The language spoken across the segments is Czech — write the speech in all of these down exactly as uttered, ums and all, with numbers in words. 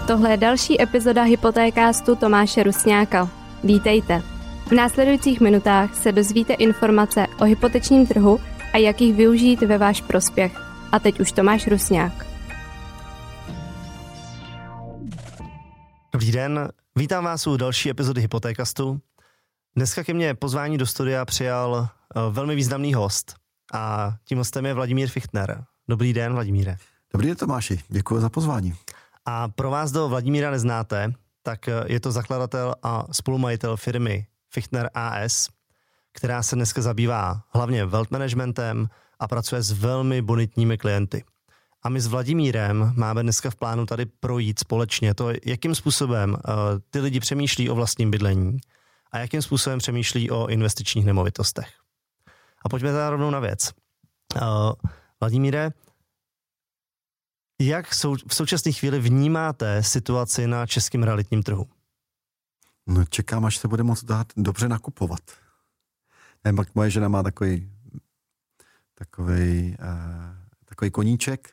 Tohle je další epizoda Hypotékástu Tomáše Rusňáka. Vítejte. V následujících minutách se dozvíte informace o hypotečním trhu a jak jich využít ve váš prospěch. A teď už Tomáš Rusňák. Dobrý den, vítám vás u další epizody Hypotékastu. Dneska ke mně pozvání do studia přijal velmi významný host a tím hostem je Vladimír Fichtner. Dobrý den, Vladimíre. Dobrý den, Tomáši, děkuji za pozvání. A pro vás, kdo Vladimíra neznáte, tak je to zakladatel a spolumajitel firmy Fichtner A S, která se dneska zabývá hlavně wealth managementem a pracuje s velmi bonitními klienty. A my s Vladimírem máme dneska v plánu tady projít společně to, jakým způsobem uh, ty lidi přemýšlí o vlastním bydlení a jakým způsobem přemýšlí o investičních nemovitostech. A pojďme teda rovnou na věc. Uh, Vladimíre, jak sou, v současné chvíli vnímáte situaci na českém realitním trhu? No čekám, až se bude moct dát dobře nakupovat. Ne, pak moje žena má takový takový, uh, takový koníček.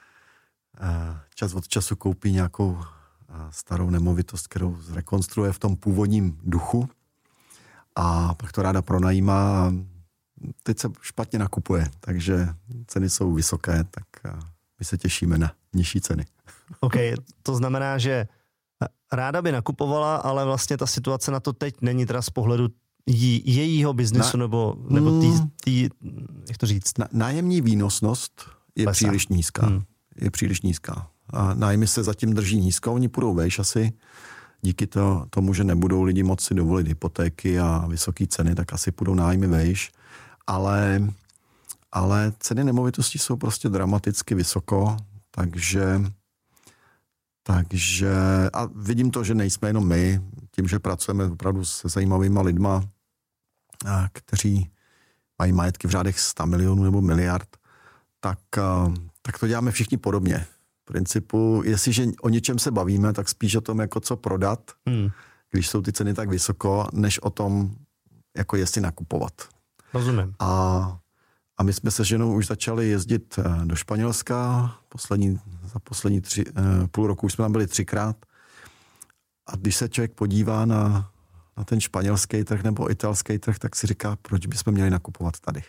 Uh, čas od času koupí nějakou uh, starou nemovitost, kterou zrekonstruuje v tom původním duchu a pak to ráda pronajímá a teď se špatně nakupuje, takže ceny jsou vysoké, tak uh, my se těšíme na nižší ceny. OK, to znamená, že ráda by nakupovala, ale vlastně ta situace na to teď není teda z pohledu jí, jejího biznesu na, nebo, nebo tý, tý, jak to říct? Na, nájemní výnosnost je Lesa. příliš nízká. Hmm. Je příliš nízká. A nájmy se zatím drží nízko, oni půjdou vejš asi. Díky to, tomu, že nebudou lidi moci dovolit hypotéky a vysoké ceny, tak asi půjdou nájmy vejš. Ale, ale ceny nemovitostí jsou prostě dramaticky vysoko, takže Takže, a vidím to, že nejsme jenom my, tím, že pracujeme opravdu se zajímavýma lidma, kteří mají majetky v řádech sto milionů nebo miliard, tak, tak to děláme všichni podobně. V principu, jestliže o něčem se bavíme, tak spíš o tom, jako co prodat, hmm. když jsou ty ceny tak vysoko, než o tom, jako jestli nakupovat. Rozumím. A A my jsme se ženou už začali jezdit do Španělska, poslední, za poslední tři, půl roku už jsme tam byli třikrát. A když se člověk podívá na, na ten španělský trh nebo italský trh, tak si říká, proč bychom měli nakupovat tady.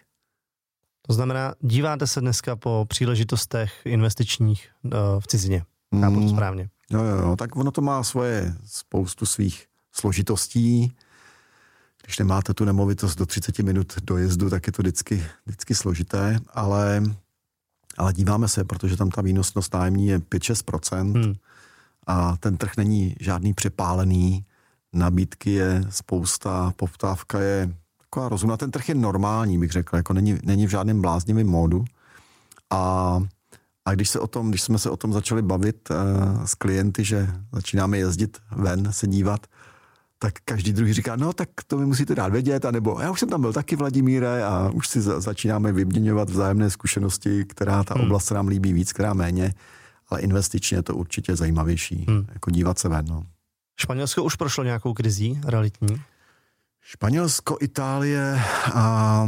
To znamená, díváte se dneska po příležitostech investičních v cizině. Chápu to správně. Jo, jo, jo, tak ono to má svoje spoustu svých složitostí. Když nemáte tu nemovitost do třicet minut dojezdu, tak je to vždycky, vždycky složité, ale, ale díváme se, protože tam ta výnosnost nájemní je pět až šest procent hmm. a ten trh není žádný přepálený, nabídky je spousta, poptávka je taková rozumná. Ten trh je normální, bych řekl, jako není, není v žádném bláznivém módu. A, a když, se o tom, když jsme se o tom začali bavit uh, s klienty, že začínáme jezdit ven, se dívat, tak každý druhý říká, no tak to mi musíte dát vědět, anebo já už jsem tam byl taky, Vladimíre, a už si za, začínáme vyměňovat vzájemné zkušenosti, která ta hmm. oblast se nám líbí víc, která méně, ale investičně je to určitě zajímavější, hmm. jako dívat se ven. No. Španělsko už prošlo nějakou krizí realitní? Španělsko, Itálie a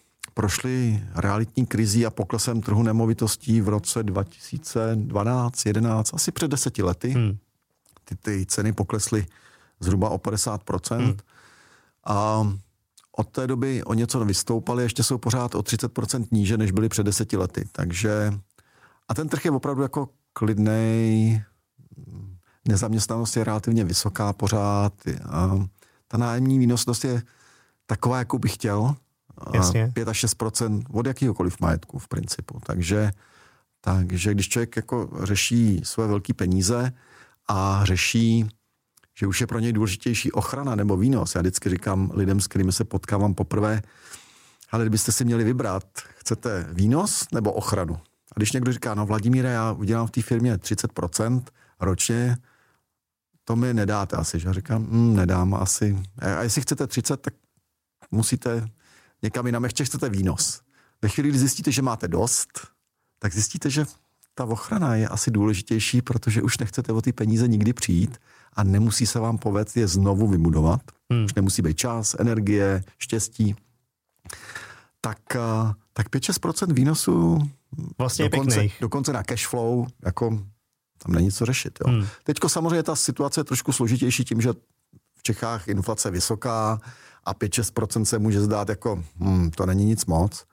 prošly realitní krizí a poklesem trhu nemovitostí v roce dva tisíce dvanáct jedenáct, asi před deseti lety. Hmm. Ty, ty ceny poklesly zhruba o padesát procent. Hmm. A od té doby o něco vystoupali, ještě jsou pořád o třicet procent níže, než byly před deseti lety. Takže, a ten trh je opravdu jako klidnej, nezaměstnanost je relativně vysoká pořád. A ta nájemní výnosnost je taková, jakou bych chtěl. Jasně. pět až šest procent od jakýhokoliv majetku v principu. Takže, takže když člověk jako řeší své velké peníze a řeší, že už je pro něj důležitější ochrana nebo výnos. Já vždycky říkám lidem, s kterými se potkávám poprvé, ale kdybyste si měli vybrat, chcete výnos nebo ochranu? A když někdo říká, no Vladimíre, já udělám v té firmě třicet procent ročně, to mi nedáte asi. Že? Já říkám, hm, nedám asi. A jestli chcete třicet, tak musíte někam jinam, ještě chcete výnos. Ve chvíli, kdy zjistíte, že máte dost, tak zjistíte, že ta ochrana je asi důležitější, protože už nechcete o ty peníze nikdy přijít a nemusí se vám povést je znovu vybudovat. Hmm. Už nemusí být čas, energie, štěstí. Tak, tak pět až šest procent výnosu vlastně dokonce, pěkných. dokonce na cash flow, jako Tam není co řešit. Jo. Hmm. Teďko samozřejmě ta situace je trošku složitější tím, že v Čechách inflace je vysoká a pět až šest procent se může zdát jako, hm, to není nic moc,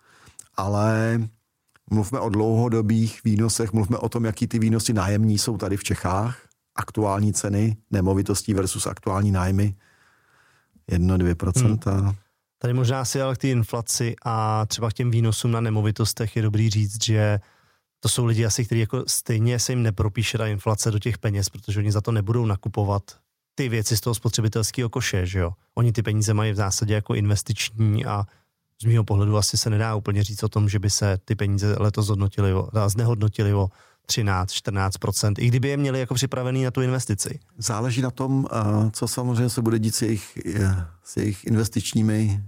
ale mluvme o dlouhodobých výnosech, mluvme o tom, jaký ty výnosy nájemní jsou tady v Čechách, aktuální ceny nemovitostí versus aktuální nájmy, jedno až dvě procenta. Hmm. Tady možná si ale k té inflaci a třeba k těm výnosům na nemovitostech je dobrý říct, že to jsou lidi asi, kteří jako stejně se jim nepropíše ta inflace do těch peněz, protože oni za to nebudou nakupovat ty věci z toho spotřebitelského koše, že jo. Oni ty peníze mají v zásadě jako investiční a z mýho pohledu asi se nedá úplně říct o tom, že by se ty peníze letos zhodnotily, znehodnotily o třináct až čtrnáct procent, i kdyby je měli jako připravený na tu investici. Záleží na tom, co samozřejmě se bude dít s jejich, s jejich investičními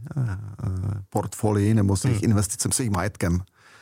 portfolii nebo s jejich hmm. investicem, s jejich majetkem.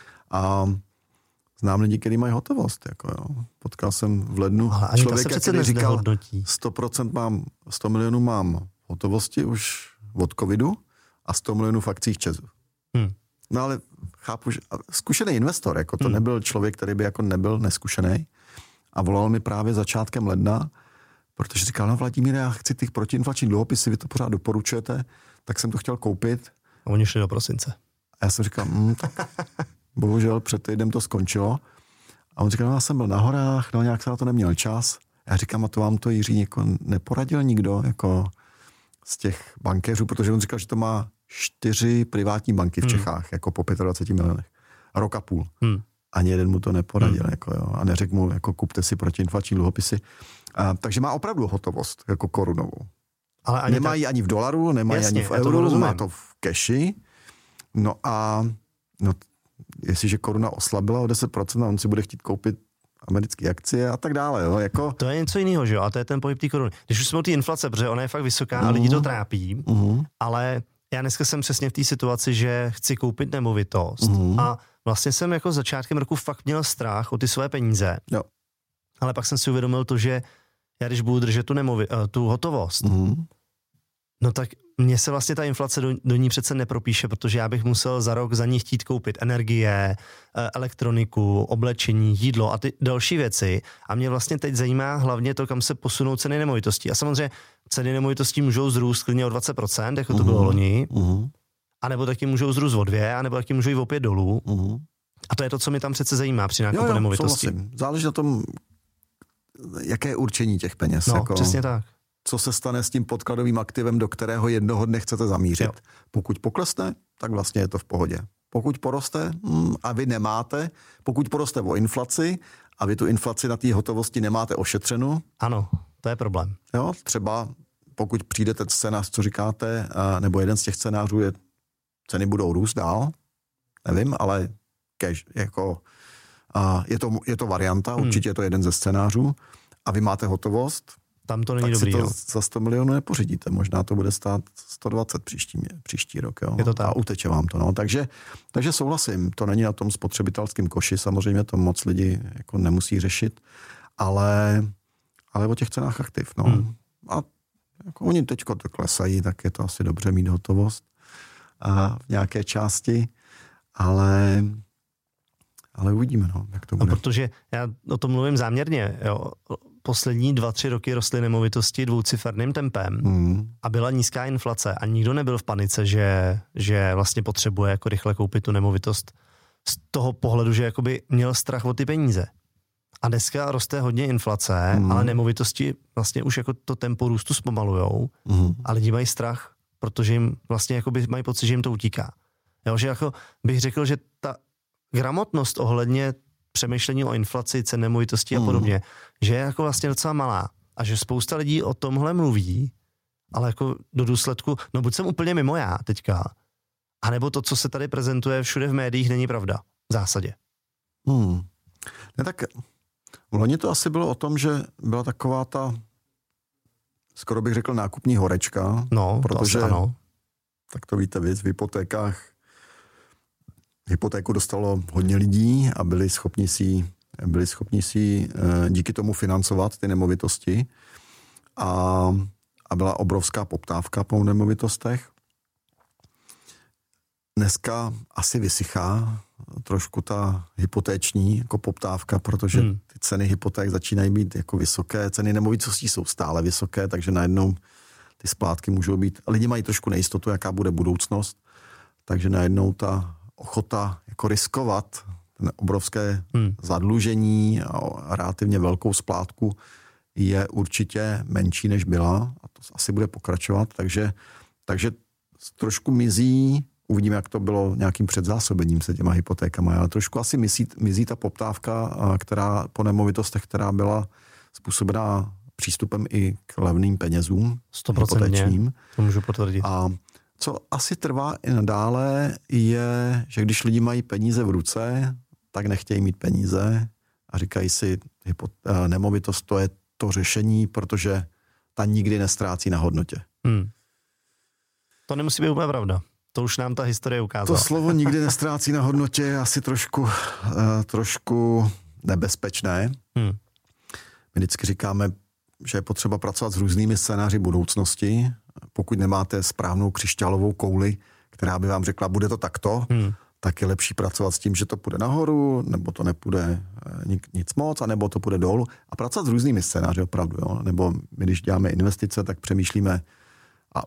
A znám lidi, kteří mají hotovost. Jako jo. Potkal jsem v lednu člověka, který říkal, sto procent mám, sto milionů mám hotovosti už od covidu a sto milionů v akcích Česu. Hmm. No ale chápu, že zkušený investor, jako to hmm. nebyl člověk, který by jako nebyl neskušený a volal mi právě začátkem ledna, protože říkal, no Vladimíre, já chci těch protiinflační dluhopisy, vy to pořád doporučujete, tak jsem to chtěl koupit. A oni šli do prosince. A já jsem říkal, hm, tak bohužel před týdnem to skončilo. A on říkal, no já jsem byl na horách, no nějak se na to neměl čas. A já říkám, a to vám to Jiří jako neporadil nikdo jako z těch bankéřů, protože on říkal, že to má čtyři privátní banky v hmm. Čechách, jako po dvaceti pěti milionech. Rok a půl. Hmm. Ani jeden mu to neporadil. Hmm. Jako, jo, a neřekl mu, jako kupte si protiinflační dluhopisy. A, takže má opravdu hotovost, jako korunovou. Ale ani nemají tak... ani v dolaru, nemají Jasně, ani v euru, má to v keši. No a no, jestliže koruna oslabila o deset procent a on si bude chtít koupit americké akcie a tak dále. Jo? Jako... To je něco jiného, že jo? A to je ten pohyb té koruny. Když už jsme o té inflace, protože ona je fakt vysoká uh-huh. a lidi to trápí, uh-huh. ale já dneska jsem přesně v té situaci, že chci koupit nemovitost uh-huh. a vlastně jsem jako začátkem roku fakt měl strach o ty své peníze. Jo. Ale pak jsem si uvědomil to, že já když budu držet tu, nemovi- tu hotovost, uh-huh. no tak mně se vlastně ta inflace do, do ní přece nepropíše, protože já bych musel za rok za ní chtít koupit energie, elektroniku, oblečení, jídlo a ty další věci. A mě vlastně teď zajímá hlavně to, kam se posunou ceny nemovitostí. A samozřejmě ceny nemovitostí můžou zrůst klidně o dvacet procent, jako to bylo loni, uh-huh. anebo taky můžou zrůst o dvě, anebo taky můžou jít o pět dolů. Uh-huh. A to je to, co mi tam přece zajímá při nákupu nemovitosti. Souhlasím. Záleží na tom, jaké je určení těch peněz. No, jako... přesně tak. Co se stane s tím podkladovým aktivem, do kterého jednoho dne chcete zamířit. Jo. Pokud poklesne, tak vlastně je to v pohodě. Pokud poroste hmm, a vy nemáte, pokud poroste o inflaci a vy tu inflaci na té hotovosti nemáte ošetřenou. Ano, to je problém. Jo, třeba pokud přijde ten scénář, co říkáte, nebo jeden z těch scénářů je, ceny budou růst dál, nevím, ale cash, jako, je, to, je to varianta, hmm. určitě je to jeden ze scénářů a vy máte hotovost, tam to není tak dobrý, si to jo. za sto milionů nepořídíte. Možná to bude stát sto dvacet příští, příští rok. Jo. Je to tak. A uteče vám to. No. Takže, takže souhlasím. To není na tom spotřebitelském koši. Samozřejmě to moc lidi jako nemusí řešit. Ale, ale o těch cenách aktiv. No. Hmm. A jako oni teďko to klesají, tak je to asi dobře mít hotovost a v nějaké části. Ale... Ale uvidíme, no, jak to bude. No, protože já o tom mluvím záměrně. Jo. Poslední dva, tři roky rostly nemovitosti dvouciferným tempem mm. a byla nízká inflace a nikdo nebyl v panice, že, že vlastně potřebuje jako rychle koupit tu nemovitost z toho pohledu, že jakoby měl strach o ty peníze. A dneska roste hodně inflace, mm. ale nemovitosti vlastně už jako to tempo růstu zpomalujou mm. a lidi mají strach, protože jim vlastně jakoby mají pocit, že jim to utíká. Jo, že jako bych řekl, že ta gramotnost ohledně přemýšlení o inflaci, cen nemovitostí a podobně, mm. že je jako vlastně docela malá. A že spousta lidí o tomhle mluví, ale jako do důsledku, no buď jsem úplně mimo já teďka, anebo to, co se tady prezentuje všude v médiích, není pravda. V zásadě. Hmm. Ne, tak v loni to asi bylo o tom, že byla taková ta, skoro bych řekl, nákupní horečka. No, protože, to asi ano. Tak to víte vy, v hypotékách hypotéku dostalo hodně lidí a byli schopni si, byli schopni si díky tomu financovat ty nemovitosti a, a byla obrovská poptávka po nemovitostech. Dneska asi vysychá trošku ta hypotéční jako poptávka, protože hmm. ty ceny hypoték začínají být jako vysoké, ceny nemovitostí jsou stále vysoké, takže najednou ty splátky můžou být, lidi mají trošku nejistotu, jaká bude budoucnost, takže najednou ta ochota jako riskovat ten obrovské hmm. zadlužení a relativně velkou splátku je určitě menší, než byla a to asi bude pokračovat, takže, takže trošku mizí, uvidíme, jak to bylo nějakým předzásobením se těma hypotékama, ale trošku asi mizí, mizí ta poptávka, která po nemovitostech, která byla způsobená přístupem i k levným penězům, hypotečním. To můžu potvrdit. A co asi trvá i nadále, je, že když lidi mají peníze v ruce, tak nechtějí mít peníze a říkají si, hypot- nemovitost to je to řešení, protože ta nikdy nestrácí na hodnotě. Hmm. To nemusí být úplně pravda. To už nám ta historie ukázala. To slovo nikdy nestrácí na hodnotě je asi trošku, uh, trošku nebezpečné. Hmm. My vždycky říkáme, že je potřeba pracovat s různými scénáři budoucnosti. Pokud nemáte správnou křišťálovou kouli, která by vám řekla, bude to takto, hmm. tak je lepší pracovat s tím, že to půjde nahoru, nebo to nepůjde nic moc, anebo to půjde dolů. A pracovat s různými scénáři opravdu. Jo? Nebo my, když děláme investice, tak přemýšlíme, a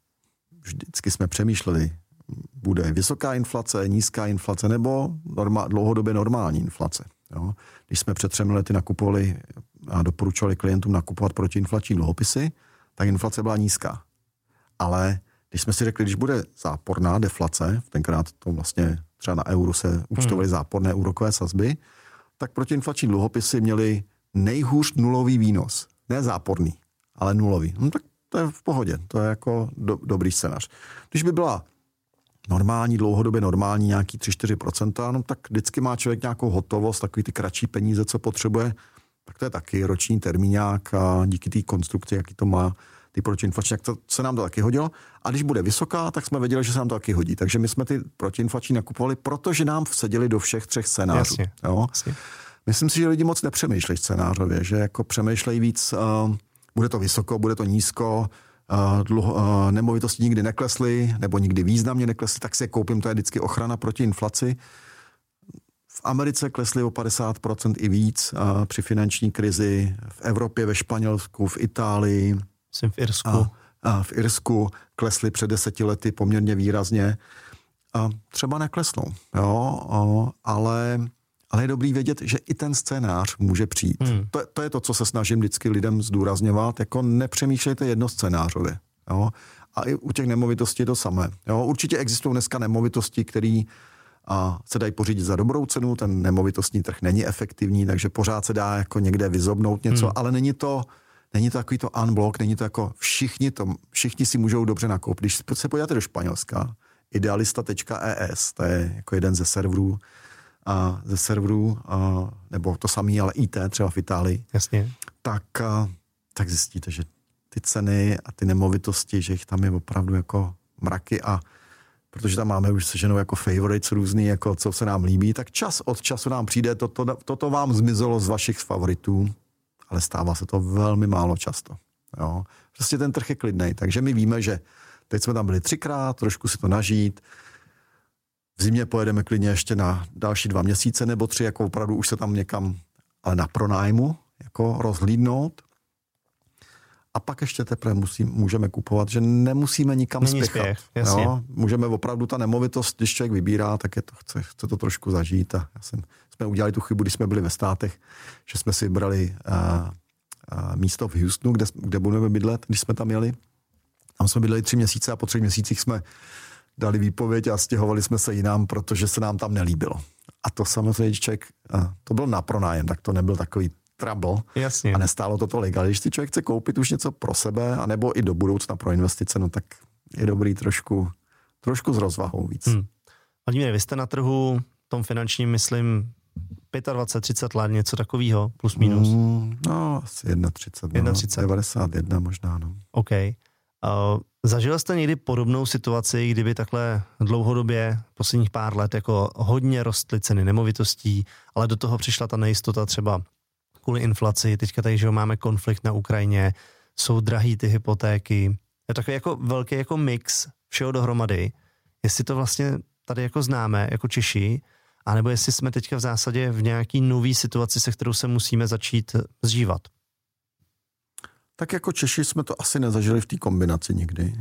vždycky jsme přemýšleli, bude vysoká inflace, nízká inflace, nebo norma, dlouhodobě normální inflace. Jo? Když jsme před třemi lety nakupovali a doporučovali klientům nakupovat protiinflační dluhopisy, tak inflace byla nízká. Ale když jsme si řekli, když bude záporná deflace, tenkrát to vlastně třeba na euru se účtovaly hmm. záporné úrokové sazby, tak protiinflační dluhopisy měly nejhůř nulový výnos. Ne záporný, ale nulový. No tak to je v pohodě, to je jako do, dobrý scénář. Když by byla normální, dlouhodobě normální nějaký tři až čtyři procenta, no tak vždycky má člověk nějakou hotovost, takový ty kratší peníze, co potřebuje, tak to je taky roční termíňák a díky té konstrukci, jaký to má, ty protiinflační, tak to se nám to taky hodilo. A když bude vysoká, tak jsme věděli, že se nám to taky hodí. Takže my jsme ty protiinflační nakupovali, protože nám vsadili do všech třech scénářů. Jasně, jo? Jasně. Myslím si, že lidi moc nepřemýšlejí scénářově, že jako přemýšlejí víc, uh, bude to vysoko, bude to nízko, uh, dluho, uh, nemovitosti nikdy neklesly, nebo nikdy významně neklesly, tak si je koupím, to je vždycky ochrana proti inflaci. V Americe klesly o padesát procent i víc uh, při finanční krizi, v Evropě, ve Španělsku, v Itálii. Jsem v Irsku. A, a v Irsku klesly před deseti lety poměrně výrazně. A třeba neklesnou, jo, a, ale, ale je dobrý vědět, že i ten scénář může přijít. Hmm. To, to je to, co se snažím vždycky lidem zdůrazňovat, jako nepřemýšlejte jednoscénářově. Jo. A i u těch nemovitostí je to samé. Jo. Určitě existují dneska nemovitosti, které se dají pořídit za dobrou cenu, ten nemovitostní trh není efektivní, takže pořád se dá jako někde vyzobnout něco, hmm. ale není to Není to takový to unblock, není to jako všichni, to, všichni si můžou dobře nakoupit. Když se podíváte do Španělska, idealista tečka e s, to je jako jeden ze serverů, a ze serverů, a, nebo to samý, ale í té třeba v Itálii, Jasně. Tak, a, tak zjistíte, že ty ceny a ty nemovitosti, že jich tam je opravdu jako mraky a protože tam máme už se ženou jako favorites různý, jako co se nám líbí, tak čas od času nám přijde, toto to, to, to vám zmizelo z vašich favoritů, ale stává se to velmi málo často. Jo. Prostě ten trh je klidnej, takže my víme, že teď jsme tam byli třikrát, trošku si to nažít, v zimě pojedeme klidně ještě na další dva měsíce nebo tři, jako opravdu už se tam někam, ale na pronájmu, jako rozhlídnout. A pak ještě teprve musí, můžeme kupovat, že nemusíme nikam Není spěchat. Spěch, jasně. Jo. Můžeme opravdu ta nemovitost, když člověk vybírá, tak je to, chce, chce to trošku zažít. A já jsem, jsme udělali tu chybu, když jsme byli ve státech, že jsme si vybrali a, a místo v Houstonu, kde, kde budeme bydlet, když jsme tam jeli. Tam jsme bydleli tři měsíce a po třech měsících jsme dali výpověď a stěhovali jsme se jinam, protože se nám tam nelíbilo. A to samozřejmě člověk, to byl na pronájem, tak to nebyl takový trouble. Jasně. A nestálo to tolik. Ale když si člověk chce koupit už něco pro sebe, anebo i do budoucna pro investice, no tak je dobrý trošku, trošku s rozvahou víc. Hmm. Vladimíre, vy jste na trhu tom finančním, myslím, dvacet pět, třicet let, něco takového, plus minus? Mm, no, asi třicet jedna. No, devadesát jedna možná, no. OK. Uh, zažil jste někdy podobnou situaci, kdyby takhle dlouhodobě, posledních pár let, jako hodně rostly ceny nemovitostí, ale do toho přišla ta nejistota třeba kvůli inflaci, teďka tady, že máme konflikt na Ukrajině, jsou drahý ty hypotéky, je takový jako velký jako mix všeho dohromady, jestli to vlastně tady jako známe, jako Češi, anebo jestli jsme teďka v zásadě v nějaký nový situaci, se kterou se musíme začít zžívat. Tak jako Češi jsme to asi nezažili v té kombinaci nikdy.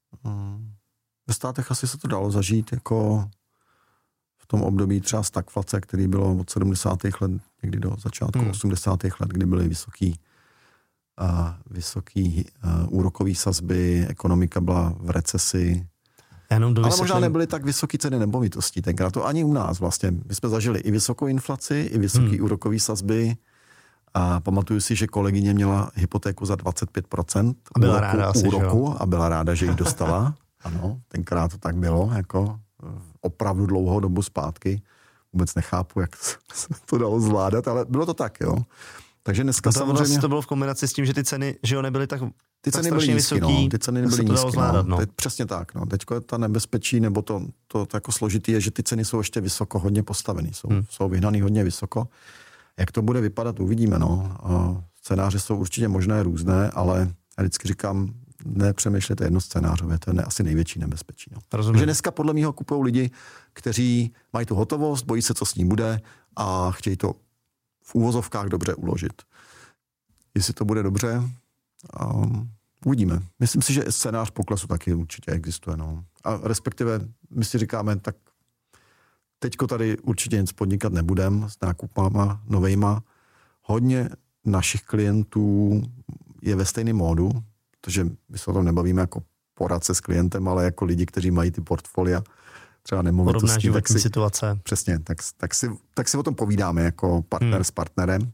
Ve státech asi se to dalo zažít jako v tom období třeba stagflace, který bylo od sedmdesátých let někdy do začátku hmm. osmdesátých let, kdy byly vysoký, uh, vysoký uh, úrokový sazby, ekonomika byla v recesi. Jenom ale možná nebyly tak vysoké ceny nemovitostí tenkrát. To ani u nás vlastně. My jsme zažili i vysokou inflaci, i vysoké hmm. úrokové sazby. A pamatuju si, že kolegyně měla hypotéku za dvacet pět procent a byla ráda asi, úroku a byla ráda, že ji dostala. Ano, tenkrát to tak bylo, jako opravdu dlouhou dobu zpátky. Vůbec nechápu, jak se to dalo zvládat, ale bylo to tak, jo. Takže dneska to samozřejmě... Vlastně to bylo v kombinaci s tím, že ty ceny, že jo, nebyly tak Ty ceny byly nízky, vysoký, no. Ty ceny nebyly nízky, zvládat, no. no. Teď, přesně tak, no. Teďko je ta nebezpečí, nebo to, to, to jako složitý je, že ty ceny jsou ještě vysoko, hodně postavený. Jsou, hmm. jsou vyhnaný hodně vysoko. Jak to bude vypadat, uvidíme, no. Scénáře jsou určitě možné různé, ale já vždycky říkám, nepřemýšlejte jedno scénářové, to je ne, asi největší nebezpečí. No. Takže dneska podle mého kupují lidi, kteří mají tu hotovost, bojí se, co s ní bude a chtějí to v úvozovkách dobře uložit. Jestli to bude dobře, um, uvidíme. Myslím si, že scénář poklesu taky určitě existuje. No. A respektive my si říkáme, tak teďko tady určitě nic podnikat nebudem s nákupama novejma. Hodně našich klientů je ve stejném módu, protože my se o tom nebavíme jako poradce s klientem, ale jako lidi, kteří mají ty portfolia, třeba nemovitostí. Podobná životní situace. Přesně, tak, tak, si, tak si o tom povídáme jako partner hmm. s partnerem.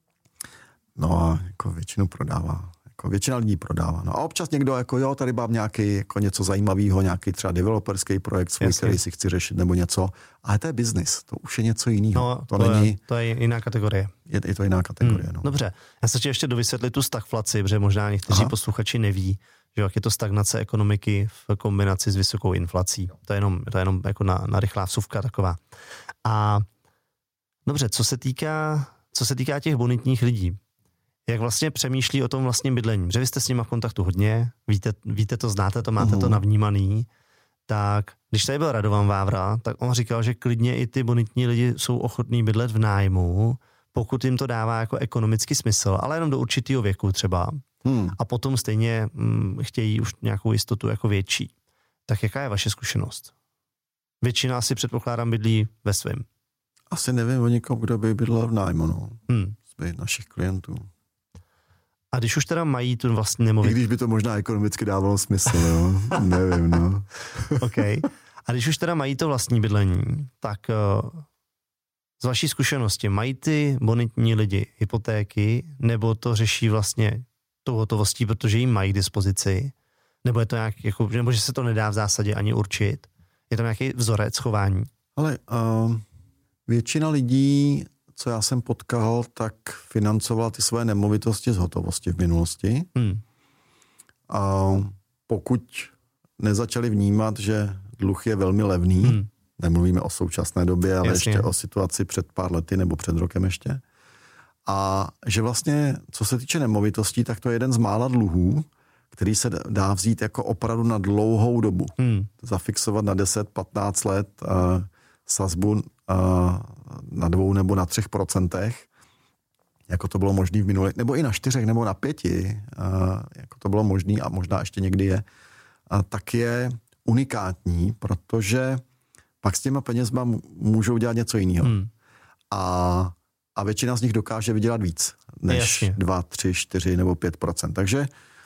No a jako většinu prodává. Jako většina lidí prodává. No a občas někdo jako jo, tady mám nějaký jako něco zajímavého, nějaký třeba developerský projekt svůj, Jasně. který si chci řešit nebo něco. Ale to je biznis, to už je něco jiného. No, to, to, není, je, to je jiná kategorie. Je, je to jiná kategorie, hmm. no. Dobře, já se chci ještě dovysvětlit tu stagflaci, protože možná někteří Aha. posluchači neví, že jak je to stagnace ekonomiky v kombinaci s vysokou inflací. To je jenom, to je jenom jako na, na rychlá vsuvka taková. A dobře, co se týká, co se týká těch bonitních lidí, jak vlastně přemýšlí o tom vlastním bydlení. Že vy jste s nimi v kontaktu hodně, víte, víte to, znáte to, máte uh-huh. to navnímaný, tak když tady byl Radovan Vávra, tak on říkal, že klidně i ty bonitní lidi jsou ochotní bydlet v nájmu, pokud jim to dává jako ekonomický smysl, ale jenom do určitého věku třeba. Hmm. A potom stejně hm, chtějí už nějakou jistotu jako větší. Tak jaká je vaše zkušenost? Většina si předpokládám bydlí ve svém. Asi nevím o někom, kdo by bydlel v nájmu, no. Hmm. Z našich klientů. A když už teda mají tu vlastní nemovitost... I když by to možná ekonomicky dávalo smysl, jo. Nevím, no. OK. A když už teda mají to vlastní bydlení, tak uh, z vaší zkušenosti mají ty bonitní lidi hypotéky, nebo to řeší vlastně tou hotovostí, protože jim mají k dispozici, nebo je to nějak, jako, nebo že se to nedá v zásadě ani určit? Je tam nějaký vzorec chování? Ale uh, většina lidí, co já jsem potkal, tak financovala ty své nemovitosti z hotovosti v minulosti. Hmm. A pokud nezačali vnímat, že dluh je velmi levný, hmm. nemluvíme o současné době, ale Jasně. ještě o situaci před pár lety nebo před rokem ještě, a že vlastně, co se týče nemovitostí, tak to je jeden z mála dluhů, který se dá vzít jako opravdu na dlouhou dobu. Hmm. Zafixovat na deset patnáct let uh, sazbu uh, na dvou nebo na třech procentech, jako to bylo možné v minulé, nebo i na čtyřech nebo na pěti, uh, jako to bylo možné a možná ještě někdy je, uh, tak je unikátní, protože pak s těma penězma můžou dělat něco jiného. Hmm. A, a většina z nich dokáže vydělat víc než dva, tři, čtyři nebo pět procent. Takže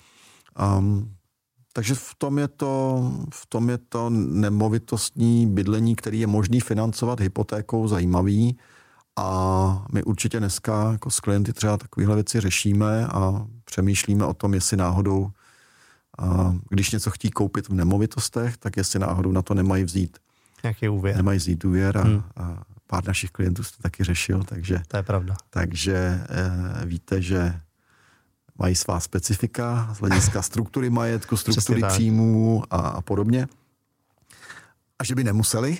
um, Takže v tom je to, v tom je to nemovitostní bydlení, který je možný financovat hypotékou, zajímavý. A my určitě dneska jako s klienty třeba takovéhle věci řešíme a přemýšlíme o tom, jestli náhodou, a když něco chtí koupit v nemovitostech, tak jestli náhodou na to nemají vzít. Jaký úvěr? Nemají vzít úvěr a, hmm. a pár našich klientů to taky řešil. Takže, to je pravda. Takže e, víte, že mají svá specifika z hlediska struktury majetku, struktury příjmů a, a podobně. A že by nemuseli,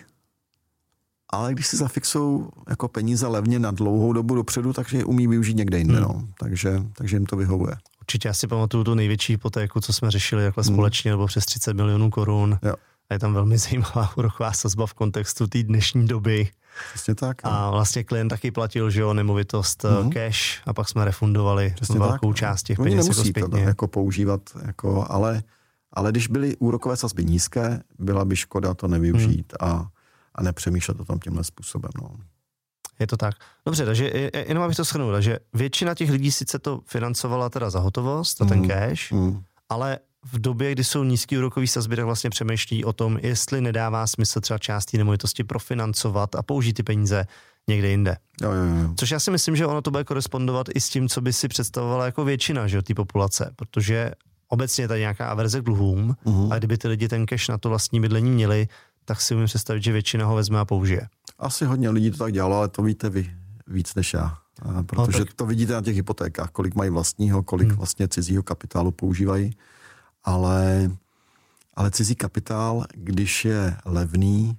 ale když si zafixují jako peníze levně na dlouhou dobu dopředu, takže je umí využít někde jinde. Hmm. No. Takže, takže jim to vyhovuje. Určitě, já si pamatuju tu největší hypotéku, co jsme řešili takhle hmm. společně, nebo přes třicet milionů korun. Jo. A je tam velmi zajímavá úroková sazba v kontextu té dnešní doby. Přesně tak. A vlastně klient taky platil, že jo, nemovitost mm-hmm. cash a pak jsme refundovali Přesně velkou tak. část těch peněz jako zpětně. To jako používat, jako, ale, ale když byly úrokové sazby nízké, byla by škoda to nevyužít mm. a, a nepřemýšlet o tom tímhle způsobem. No. Je to tak. Dobře, takže jenom abych to shrnul, že většina těch lidí sice to financovala teda za hotovost, za ten mm. cash, mm. ale v době, kdy jsou nízký úrokový sazby, tak vlastně přemýšlí o tom, jestli nedává smysl třeba část té nemovitosti profinancovat a použít ty peníze někde jinde. Jo, jo, jo. Což já si myslím, že ono to bude korespondovat i s tím, co by si představovala jako většina, že té populace, protože obecně je tady nějaká averze k dluhům uh-huh. a kdyby ty lidi ten cash na to vlastní bydlení měli, tak si umím představit, že většina ho vezme a použije. Asi hodně lidí to tak dělalo, ale to víte vy víc než já. Protože no, tak... to vidíte na těch hypotékách, kolik mají vlastního, kolik hmm. vlastně cizího kapitálu používají. Ale, ale cizí kapitál, když je levný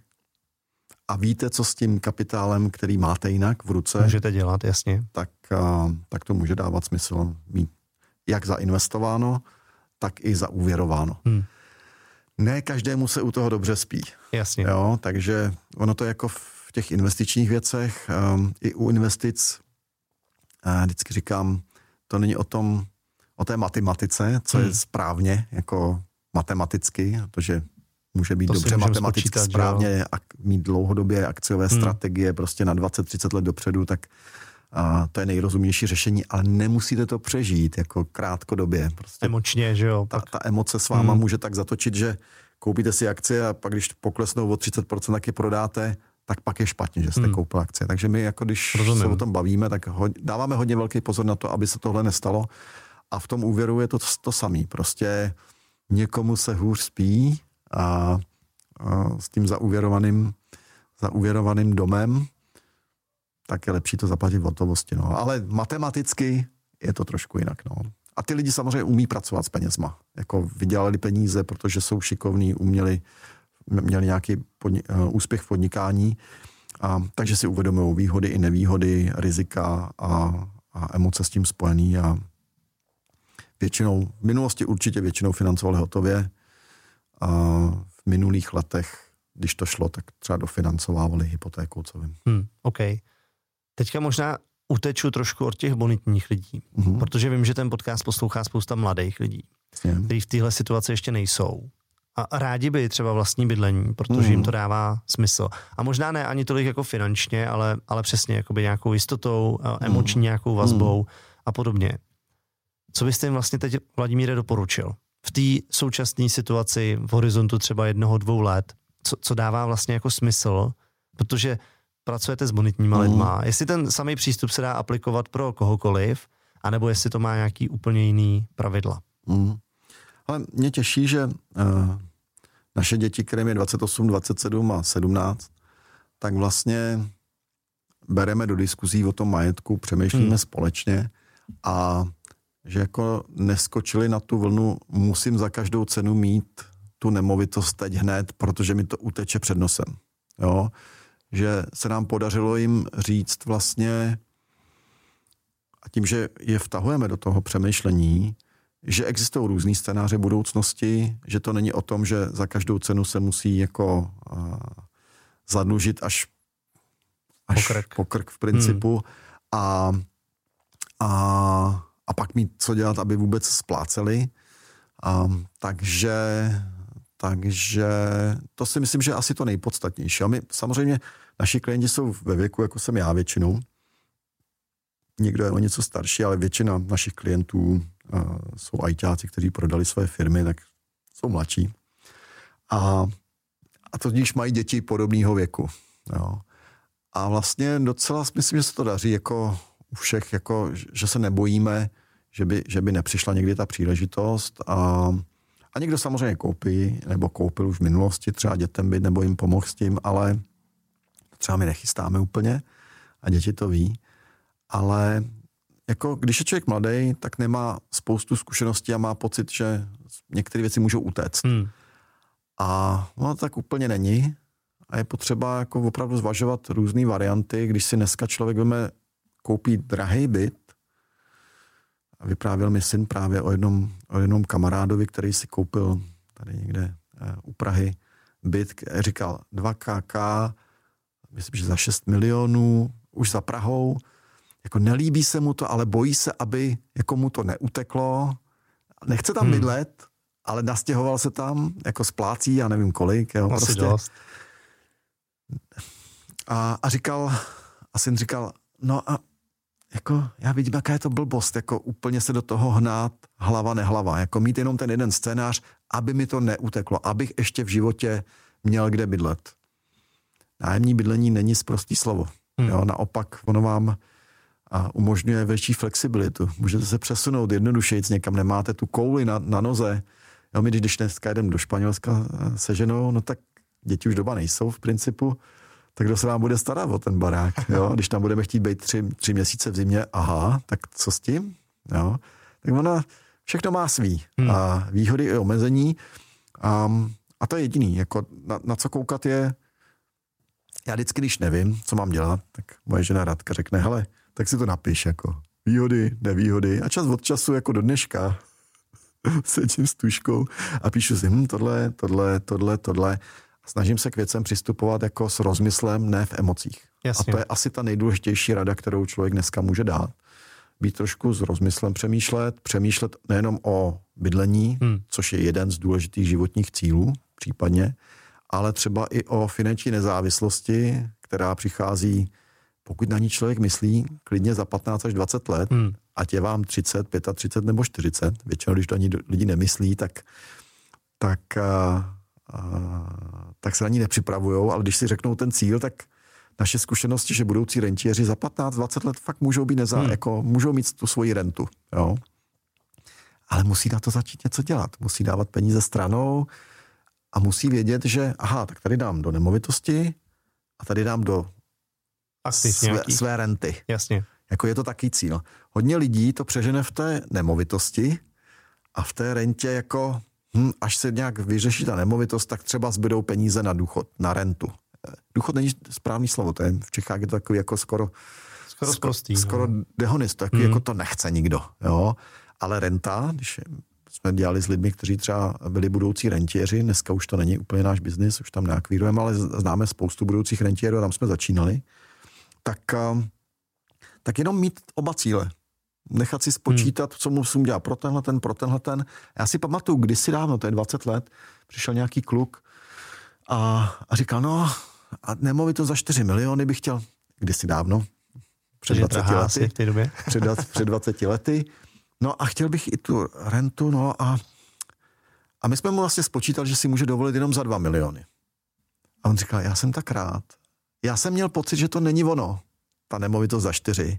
a víte, co s tím kapitálem, který máte jinak v ruce, můžete dělat, jasně. Tak, tak to může dávat smysl mít jak zainvestováno, tak i zaúvěrováno. Hmm. Ne každému se u toho dobře spí. Jasně. Jo, takže ono to je jako v těch investičních věcech, um, i u investic, uh, vždycky říkám, to není o tom, o té matematice, co hmm. je správně, jako matematicky, protože může být to dobře matematicky spočítat, správně a mít dlouhodobě akciové hmm. strategie prostě na dvacet třicet let dopředu, tak a to je nejrozumnější řešení, ale nemusíte to přežít jako krátkodobě. Prostě emočně, že jo? Ta, ta emoce s váma hmm. může tak zatočit, že koupíte si akcie a pak když poklesnou o třicet procent, tak je prodáte, tak pak je špatně, že jste hmm. koupil akcie. Takže my, jako když Rozumím. se o tom bavíme, tak ho, dáváme hodně velký pozor na to, aby se tohle nestalo. A v tom úvěru je to to samé. Prostě někomu se hůř spí a, a s tím zaúvěrovaným, zaúvěrovaným domem, tak je lepší to zaplatit v hotovosti. No. Ale matematicky je to trošku jinak. No. A ty lidi samozřejmě umí pracovat s penězma. Jako vydělali peníze, protože jsou šikovní, uměli, měli nějaký podni- uh, úspěch v podnikání. A, takže si uvědomují výhody i nevýhody, rizika a, a emoce s tím spojený. A většinou, v minulosti určitě většinou financovali hotově. A v minulých letech, když to šlo, tak třeba dofinancovávali hypotéku, co vím. Hmm, OK. Teďka možná uteču trošku od těch bonitních lidí, mm-hmm. protože vím, že ten podcast poslouchá spousta mladých lidí, yeah. kteří v téhle situaci ještě nejsou. A rádi by třeba vlastní bydlení, protože mm-hmm. jim to dává smysl. A možná ne ani tolik jako finančně, ale, ale přesně jakoby nějakou jistotou, mm-hmm. emoční nějakou vazbou mm-hmm. a podobně. Co byste jim vlastně teď, Vladimíre, doporučil? V té současné situaci, v horizontu třeba jednoho, dvou let, co, co dává vlastně jako smysl, protože pracujete s bonitníma mm. lidma. Jestli ten samý přístup se dá aplikovat pro kohokoliv, anebo jestli to má nějaký úplně jiný pravidla. Mm. Ale mě těší, že uh, naše děti, kterým je dvacet osm, dvacet sedm a sedmnáct, tak vlastně bereme do diskuzí o tom majetku, přemýšlíme mm. společně a že jako neskočili na tu vlnu, musím za každou cenu mít tu nemovitost teď hned, protože mi to uteče před nosem. Jo? Že se nám podařilo jim říct vlastně, a tím, že je vtahujeme do toho přemýšlení, že existují různý scénáře budoucnosti, že to není o tom, že za každou cenu se musí jako uh, zadlužit až, až po, krk. po krk v principu hmm. a, a, a pak mít co dělat, aby vůbec spláceli. Um, takže Takže to si myslím, že je asi to nejpodstatnější. A my samozřejmě, naši klienti jsou ve věku, jako jsem já většinou. Někdo je o něco starší, ale většina našich klientů uh, jsou ajťáci, kteří prodali své firmy, tak jsou mladší. A, a to když mají děti podobného věku. Jo. A vlastně docela myslím, že se to daří jako u všech, jako, že se nebojíme, že by, že by nepřišla někdy ta příležitost. A A někdo samozřejmě koupí, nebo koupil už v minulosti třeba dětem byt, nebo jim pomohl s tím, ale třeba my nechystáme úplně a děti to ví. Ale jako když je člověk mladý, tak nemá spoustu zkušeností a má pocit, že některé věci můžou utéct. Hmm. A no, tak úplně není. A je potřeba jako opravdu zvažovat různé varianty. Když si dneska člověk veme koupí drahý byt, a vyprávěl mi syn právě o jednom, o jednom kamarádovi, který si koupil tady někde uh, u Prahy byt, říkal dva ká ká, myslím, že za šest milionů, už za Prahou. Jako nelíbí se mu to, ale bojí se, aby jako mu to neuteklo. Nechce tam hmm. bydlet, ale nastěhoval se tam, jako splácí, já nevím kolik. Jo, Asi prostě. dost. A, a říkal, a syn říkal, no a jako já vidím, jaká je to blbost, jako úplně se do toho hnát hlava nehlava, jako mít jenom ten jeden scénář, aby mi to neuteklo, abych ještě v životě měl kde bydlet. Nájemní bydlení není sprostý slovo. Hmm. Jo, naopak ono vám a umožňuje větší flexibilitu. Můžete se přesunout jednodušejc někam, nemáte tu kouli na, na noze. Jo, my když, když dneska jdem do Španělska se ženou, no tak děti už doma nejsou v principu, tak kdo se vám bude starat o ten barák? Jo? Když tam budeme chtít být tři, tři měsíce v zimě, aha, tak co s tím? Jo? Tak ona všechno má svý. Hmm. A výhody i omezení. A, a to je jediný. Jako na, na co koukat je, já vždycky, když nevím, co mám dělat, tak moje žena Radka řekne, hele, tak si to napiš, jako výhody, nevýhody. A čas od času, jako do dneška, sedím s tužkou a píšu si, hm, tohle, tohle, tohle, tohle. Snažím se k věcem přistupovat jako s rozmyslem, ne v emocích. Jasně. A to je asi ta nejdůležitější rada, kterou člověk dneska může dát. Být trošku s rozmyslem přemýšlet, přemýšlet nejenom o bydlení, hmm. což je jeden z důležitých životních cílů případně, ale třeba i o finanční nezávislosti, která přichází, pokud na ní člověk myslí, klidně za patnáct až dvacet let, hmm. ať je vám třicet, třicet pět nebo čtyřicet. Většinou, když to ani lidi nemyslí, tak, tak, a, a, tak se na ní nepřipravujou, ale když si řeknou ten cíl, tak naše zkušenosti, že budoucí rentiéři za patnáct dvacet let fakt můžou být nezá, hmm. jako, můžou mít tu svoji rentu. Jo? Ale musí na to začít něco dělat. Musí dávat peníze stranou a musí vědět, že aha, tak tady dám do nemovitosti a tady dám do své, své renty. Jasně. Jako je to taky cíl. Hodně lidí to přežene v té nemovitosti a v té rentě jako, hm, až se nějak vyřeší ta nemovitost, tak třeba zbydou peníze na důchod, na rentu. Důchod není správný slovo, to je v Čechách je to takový jako skoro skoro, sprostý, skoro no. dehonist, takový mm. jako to nechce nikdo, jo. Ale renta, když jsme dělali s lidmi, kteří třeba byli budoucí rentiéři, dneska už to není úplně náš biznis, už tam neakvírujeme, ale známe spoustu budoucích rentiérů, tam jsme začínali, tak, tak jenom mít oba cíle. Nechat si spočítat, hmm. co musím dělat pro tenhle ten, pro tenhle ten. Já si pamatuju, kdysi dávno, to je dvacet let, přišel nějaký kluk a, a říkal, no, a nemovitost za čtyři miliony bych chtěl, kdysi dávno, před dvaceti lety, v té době. před, před dvaceti lety. No a chtěl bych i tu rentu, no a, a my jsme mu vlastně spočítali, že si může dovolit jenom za dva miliony. A on říkal, já jsem tak rád. Já jsem měl pocit, že to není ono, ta nemovitost za čtyři.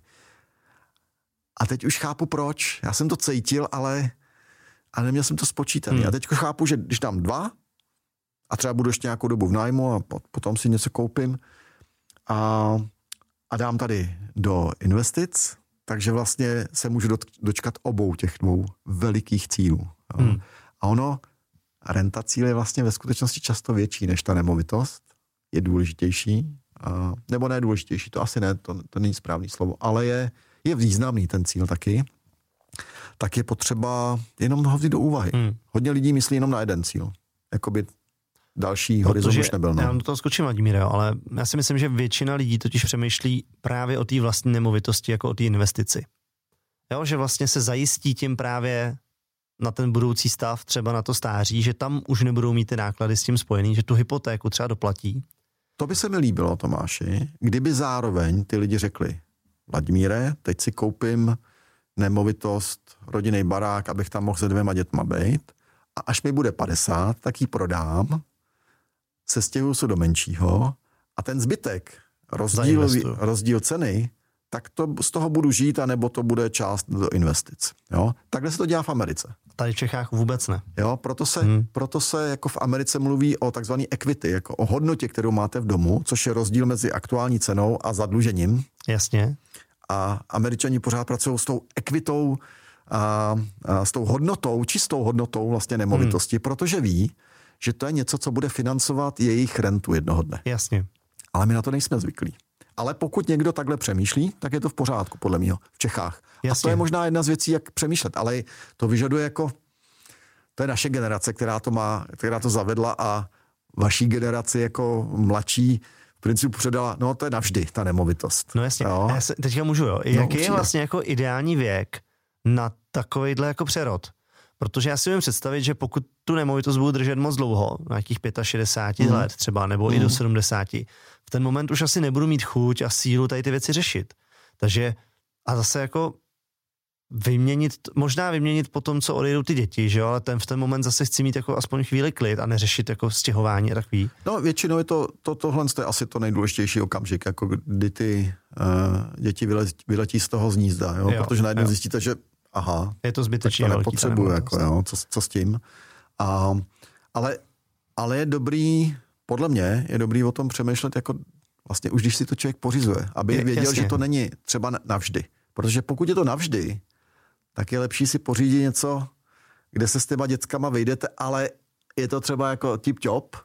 A teď už chápu proč. Já jsem to cítil, ale, ale neměl jsem to spočítaný. Hmm. A teď chápu, že když dám dva a třeba budu ještě nějakou dobu v nájmu a potom si něco koupím a, a dám tady do investic, takže vlastně se můžu dočkat obou těch dvou velikých cílů. Hmm. A ono, renta cíl je vlastně ve skutečnosti často větší než ta nemovitost. Je důležitější, a, nebo ne důležitější, to asi ne, to, to není správný slovo, ale je, je významný ten cíl taky. Tak je potřeba jenom ho vzít do úvahy. Hmm. Hodně lidí myslí jenom na jeden cíl. Jakoby další horizont už nebyl. No. Já do toho skočím, Vladimíre, ale já si myslím, že většina lidí totiž přemýšlí právě o té vlastní nemovitosti jako o té investici. Jo, že vlastně se zajistí tím právě na ten budoucí stav, třeba na to stáří, že tam už nebudou mít ty náklady s tím spojený, že tu hypotéku třeba doplatí. To by se mi líbilo, Tomáši, kdyby zároveň ty lidi řekli, Vladimíre, teď si koupím nemovitost, rodinný barák, abych tam mohl se dvěma dětma být a až mi bude padesát, tak ji prodám, sestěhuju se do menšího a ten zbytek, rozdíl, rozdíl ceny, tak to, z toho budu žít, anebo to bude část do investic. Jo? Takhle se to dělá v Americe. Tady v Čechách vůbec ne. Jo, proto se, hmm. proto se jako v Americe mluví o takzvané equity, jako o hodnotě, kterou máte v domu, což je rozdíl mezi aktuální cenou a zadlužením. Jasně. A Američani pořád pracují s tou ekvitou, a, a s tou hodnotou, čistou hodnotou vlastně nemovitosti, hmm. protože ví, že to je něco, co bude financovat jejich rentu jednoho dne. Jasně. Ale my na to nejsme zvyklí. Ale pokud někdo takhle přemýšlí, tak je to v pořádku, podle mého, v Čechách. Jasně. A to je možná jedna z věcí, jak přemýšlet, ale to vyžaduje jako, to je naše generace, která to má, která to zavedla a vaší generaci jako mladší v principu předala, no to je navždy, ta nemovitost. No jasně, jo? Já se, teďka můžu, jo. Jaký no, je vlastně jako ideální věk na takovejhle jako přerod? Protože já si můžu představit, že pokud tu nemovitost budu držet moc dlouho, na nějakých šedesát pět mm. let třeba, nebo mm. i do sedmdesáti, v ten moment už asi nebudu mít chuť a sílu tady ty věci řešit. Takže a zase jako vyměnit, možná vyměnit po tom, co odejdou ty děti, že jo, ale ten v ten moment zase chci mít jako aspoň chvíli klid a neřešit jako stěhování a takový. No většinou je to, to tohle je asi to nejdůležitější okamžik, jako kdy ty uh, děti vyletí, vyletí z toho znízda, jo, jo protože najednou jo. zjistíte, že aha, je to zbytečně to nepotřebuji, jako, jo, co, co s tím. A, ale, ale je dobrý, podle mě, je dobrý o tom přemýšlet jako vlastně už když si to člověk pořizuje, aby je, věděl, jasně. že to není třeba navždy. Protože pokud je to navždy, tak je lepší si pořídit něco, kde se s těma dětskama vejdete, ale je to třeba jako tip-top,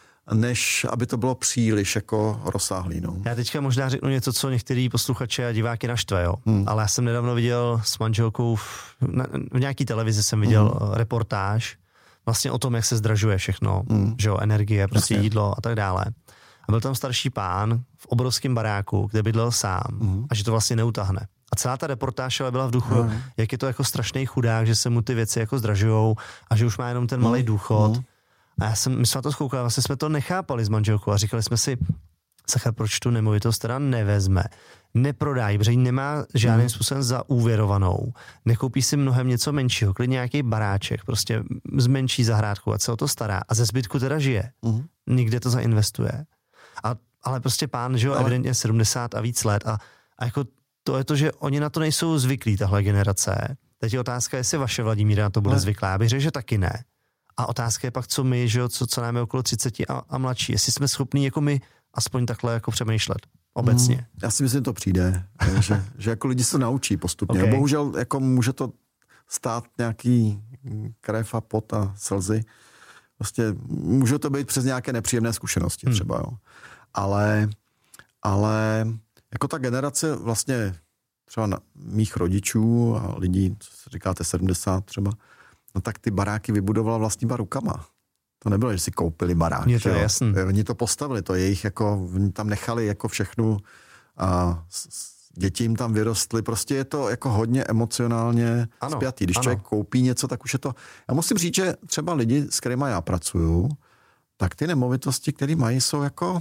než aby to bylo příliš jako rozsáhlý. No. Já teďka možná řeknu něco, co některý posluchače a diváky naštve, jo. Hmm. Ale já jsem nedávno viděl s manželkou, v, na, v nějaký televizi jsem viděl hmm. reportáž vlastně o tom, jak se zdražuje všechno, hmm. že jo, energie, prostě Jasně. jídlo a tak dále. A byl tam starší pán v obrovském baráku, kde bydlel sám hmm. a že to vlastně neutahne. A celá ta reportáž ale byla v duchu, hmm. jak je to jako strašný chudák, že se mu ty věci jako zdražujou a že už má jenom ten malý hmm. důchod. Hmm. A já jsem, my jsme to zkoukali, vlastně jsme to nechápali s manželkou a říkali jsme si, Sachar, proč tu nemovitost teda nevezme, neprodají, protože ji nemá žádným hmm. způsobem zaúvěrovanou, nekoupí si mnohem něco menšího, klidně nějaký baráček, prostě z menší zahrádkou a se o to stará a ze zbytku teda žije. Hmm. Nikde to zainvestuje. A, ale prostě pán, že jo, ale... evidentně sedmdesát a víc let a, a jako to je to, že oni na to nejsou zvyklí, tahle generace. Teď je otázka, jestli vaše Vladimíra na to bude ne. zvyklá. Já bych řekl, že taky ne. A otázka je pak, co my, že jo, co, co nám je okolo třiceti a, a mladší. Jestli jsme schopní jako my aspoň takhle jako přemýšlet obecně. Hmm, já si myslím, že to přijde. že, že jako lidi se naučí postupně. Okay. Bohužel jako může to stát nějaký krev a pot a slzy. Prostě může to být přes nějaké nepříjemné zkušenosti hmm. třeba, jo. Ale, ale jako ta generace vlastně třeba na mých rodičů a lidí, co říkáte sedmdesát třeba, no tak ty baráky vybudovala vlastníma rukama. To nebylo, že si koupili barák. Je to jasný. Oni to postavili, to jejich jako, oni tam nechali jako všechnu a děti jim tam vyrostly. Prostě je to jako hodně emocionálně ano, spjatý. Když ano. člověk koupí něco, tak už je to... Já musím říct, že třeba lidi, s kterýma já pracuju, tak ty nemovitosti, které mají, jsou jako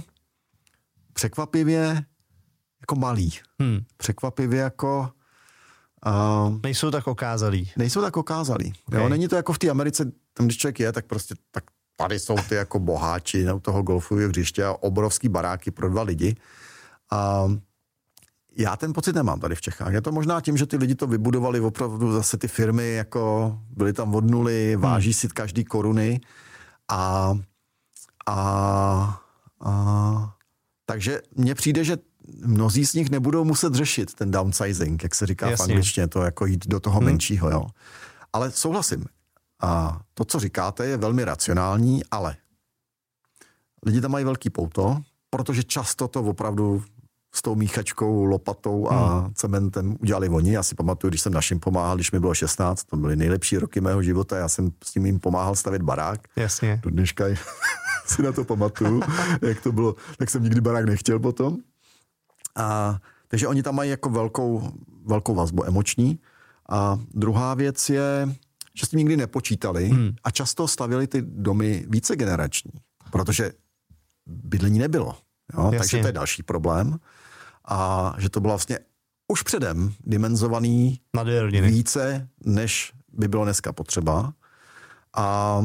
překvapivě jako malý. Hmm. Překvapivě jako... Uh, nejsou tak okázalí. Nejsou tak okázalí. Okay. Jo, není to jako v té Americe, tam když člověk je, tak prostě tak tady jsou ty jako boháči na toho golfového hřiště a obrovský baráky pro dva lidi. A já ten pocit nemám tady v Čechách. Je to možná tím, že ty lidi to vybudovali opravdu zase ty firmy, jako byly tam od nuly, váží hmm. si každý koruny a, a, a takže mně přijde, že mnozí z nich nebudou muset řešit ten downsizing, jak se říká Jasně. v angličtině, to jako jít do toho hmm. menšího, jo. Ale souhlasím. A to, co říkáte, je velmi racionální, ale lidi tam mají velký pouto, protože často to opravdu s tou míchačkou, lopatou a hmm. cementem udělali oni. Já si pamatuju, když jsem našim pomáhal, když mi bylo šestnáct, to byly nejlepší roky mého života, já jsem s tím jim pomáhal stavět barák. Jasně. Do dneška si na to pamatuju, jak to bylo, tak jsem nikdy barák nechtěl potom. A, takže oni tam mají jako velkou, velkou vazbu emoční. A druhá věc je, že s tím nikdy nepočítali hmm. a často stavěli ty domy vícegenerační, protože bydlení nebylo. Jo? Takže to je další problém. A že to bylo vlastně už předem dimenzovaný více, než by bylo dneska potřeba. A,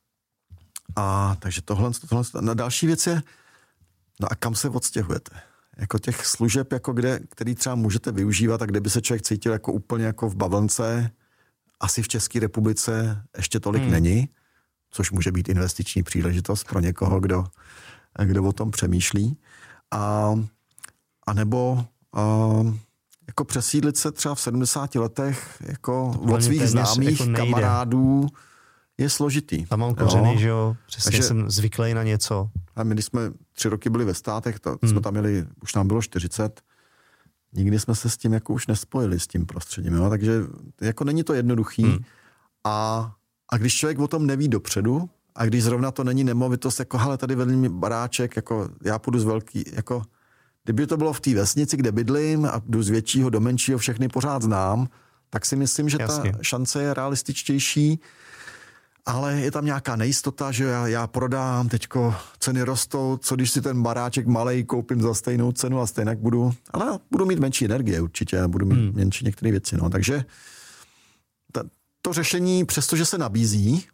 a takže tohle, tohle. Na další věc je, no a kam se odstěhujete? Jako těch služeb, jako kde, který třeba můžete využívat a kde by se člověk cítil jako úplně jako v bavlnce, asi v České republice ještě tolik hmm. není, což může být investiční příležitost pro někoho, kdo, kdo o tom přemýšlí. A, a nebo a, jako přesídlit se třeba v sedmdesáti letech jako od svých známých jako kamarádů je složitý. Tam mám kořeny, že jo, přesně Takže, jsem zvyklý na něco. A my, když jsme tři roky byli ve státech, to, hmm. jsme tam měli, už nám bylo čtyřicet, nikdy jsme se s tím jako už nespojili s tím prostředím, jo? Takže jako není to jednoduchý. Hmm. A, a když člověk o tom neví dopředu a když zrovna to není nemovitost, jako hele, tady vedle mě baráček, jako já půjdu z velký, jako kdyby to bylo v té vesnici, kde bydlím a jdu z většího do menšího, všechny pořád znám, tak si myslím, že Jasně. ta šance je realističtější, ale je tam nějaká nejistota, že já, já prodám, teďko ceny rostou, co když si ten baráček malej koupím za stejnou cenu a stejně budu, ale budu mít menší energie určitě, budu mít hmm. menší některé věci, no, takže ta, to řešení, přestože se nabízí,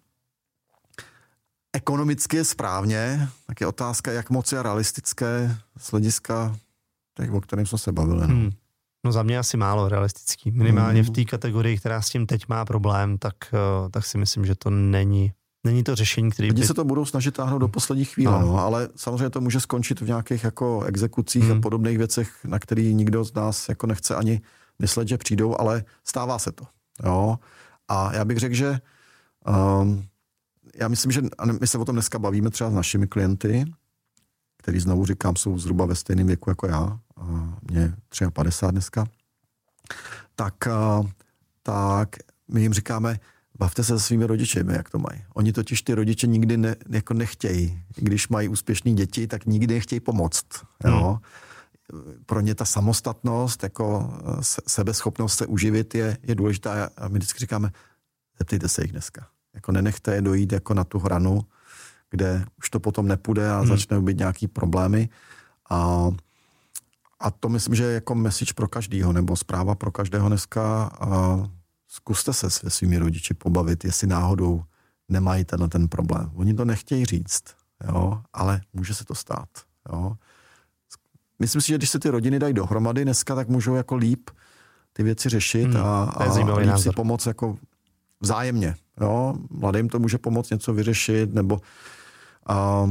ekonomicky je správně, tak je otázka, jak moc je realistické z hlediska těch, o kterém jsme se bavili. No. Hmm. No za mě asi málo realistický. Minimálně v té kategorii, která s tím teď má problém, tak, tak si myslím, že to není, není to řešení, který Lidi by... se to budou snažit táhnout do poslední chvíle, no. No, ale samozřejmě to může skončit v nějakých jako exekucích hmm. a podobných věcech, na který nikdo z nás jako nechce ani myslet, že přijdou, ale stává se to. Jo? A já bych řekl, že um, já myslím, že my se o tom dneska bavíme třeba s našimi klienty, který znovu říkám, jsou zhruba ve stejném věku jako já, mě padesát tři dneska, tak, tak my jim říkáme, bavte se se svými rodiči, jak to mají. Oni totiž ty rodiče nikdy ne, jako nechtějí. Když mají úspěšné děti, tak nikdy nechtějí pomoct. Jo? Pro ně ta samostatnost, jako sebeschopnost se uživit je, je důležitá. A my vždycky říkáme, zeptejte se jich dneska. Jako nenechte je dojít jako na tu hranu, kde už to potom nepůjde a hmm. začnou být nějaký problémy. A, a to myslím, že je jako message pro každýho, nebo zpráva pro každého dneska. A zkuste se se svými rodiči pobavit, jestli náhodou nemají tenhle ten problém. Oni to nechtějí říct, jo, ale může se to stát. Jo. Myslím si, že když se ty rodiny dají dohromady dneska, tak můžou jako líp ty věci řešit hmm, a, a líp názor. si pomoct jako vzájemně. Jo. Mladým to může pomoct něco vyřešit, nebo a,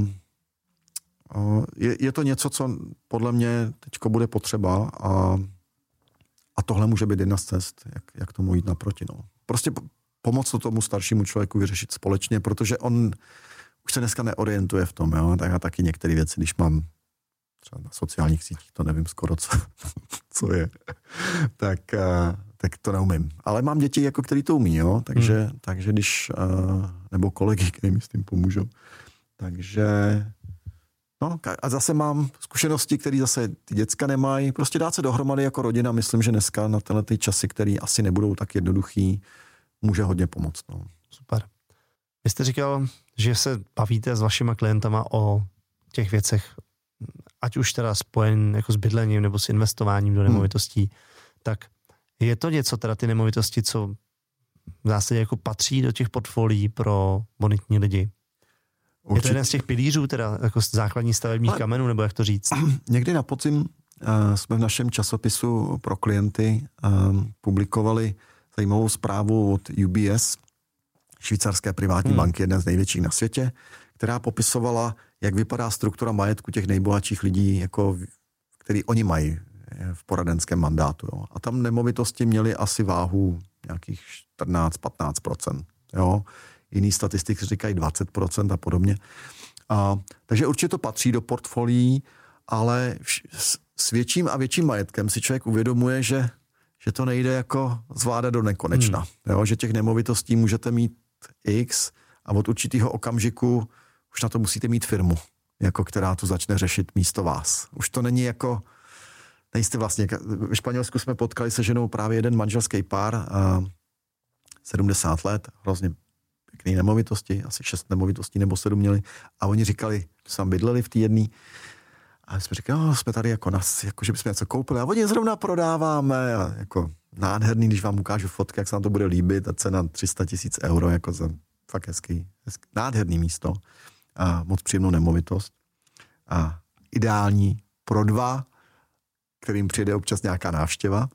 a je, je to něco, co podle mě teďko bude potřeba a, a tohle může být jedna z cest, jak, jak tomu jít naproti. No. Prostě pomoct to tomu staršímu člověku vyřešit společně, protože on už se dneska neorientuje v tom. Jo. Tak já taky některé věci, když mám třeba na sociálních sítích, to nevím skoro, co, co je, tak, tak to neumím. Ale mám děti, jako který to umí, jo? Takže, hmm. takže když, nebo kolegy, kteří mi s tím pomůžou. Takže, no a zase mám zkušenosti, které zase ty děcka nemají. Prostě dát se dohromady jako rodina, myslím, že dneska na tyhle ty časy, které asi nebudou tak jednoduchý, může hodně pomoct. No. Super. Vy jste říkal, že se bavíte s vašima klientama o těch věcech, ať už teda spojen jako s bydlením nebo s investováním do nemovitostí, hmm. tak je to něco, teda ty nemovitosti, co v zásadě jako patří do těch portfolií pro bonitní lidi? Určitě. Je to jeden z těch pilířů, teda jako základní stavebních Ale kamenů, nebo jak to říct? Někdy na podzim uh, jsme v našem časopisu pro klienty uh, publikovali zajímavou zprávu od U B S, švýcarské privátní hmm. banky, jedna z největších na světě, která popisovala, jak vypadá struktura majetku těch nejbohatších lidí, jako, který oni mají v poradenském mandátu. Jo. A tam nemovitosti měly asi váhu nějakých čtrnáct až patnáct procent. Jo. Jiný statistiky říkají dvacet procent a podobně. A, takže určitě to patří do portfolií, ale s, s větším a větším majetkem si člověk uvědomuje, že, že to nejde jako zvládat do nekonečna. Hmm. Jo. Že těch nemovitostí můžete mít X a od určitého okamžiku už na to musíte mít firmu, jako která to začne řešit místo vás. Už to není jako, nejste vlastně, ve Španělsku jsme potkali se ženou právě jeden manželský pár, sedmdesát let, hrozně pěkný nemovitosti, asi šest nemovitostí nebo sedm měli a oni říkali, že jsme bydleli v té jedné a jsme říkali, no, jsme tady jako nás, jako že bychom něco koupili a oni zrovna prodáváme a jako nádherný, když vám ukážu fotky, jak se nám to bude líbit a cena tři sta tisíc euro, jako za fakt hezký, hezký, nádherný místo. A moc příjemnou nemovitost. A ideální pro dva, kterým přijde občas nějaká návštěva.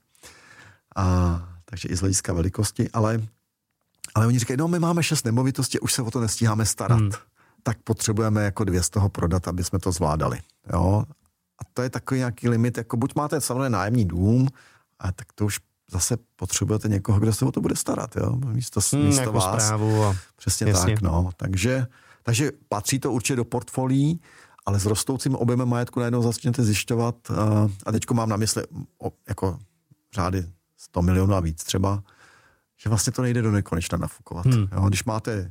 A, takže i z hlediska velikosti. Ale, ale oni říkají, no my máme šest nemovitostí, už se o to nestíháme starat. Hmm. Tak potřebujeme jako dvě z toho prodat, aby jsme to zvládali. Jo? A to je takový nějaký limit, jako buď máte samozřejmě nájemní dům, a tak to už zase potřebujete někoho, kdo se o to bude starat. Jo? Místo, hmm, místo jako vás. Zprávu a... Přesně Jasně. tak. No. Takže Takže patří to určitě do portfolií, ale s rostoucím objemem majetku najednou začnete zjišťovat, a teďko mám na mysli jako řády sto milionů a víc třeba, že vlastně to nejde do nekonečna nafukovat. Hmm. Jo, když máte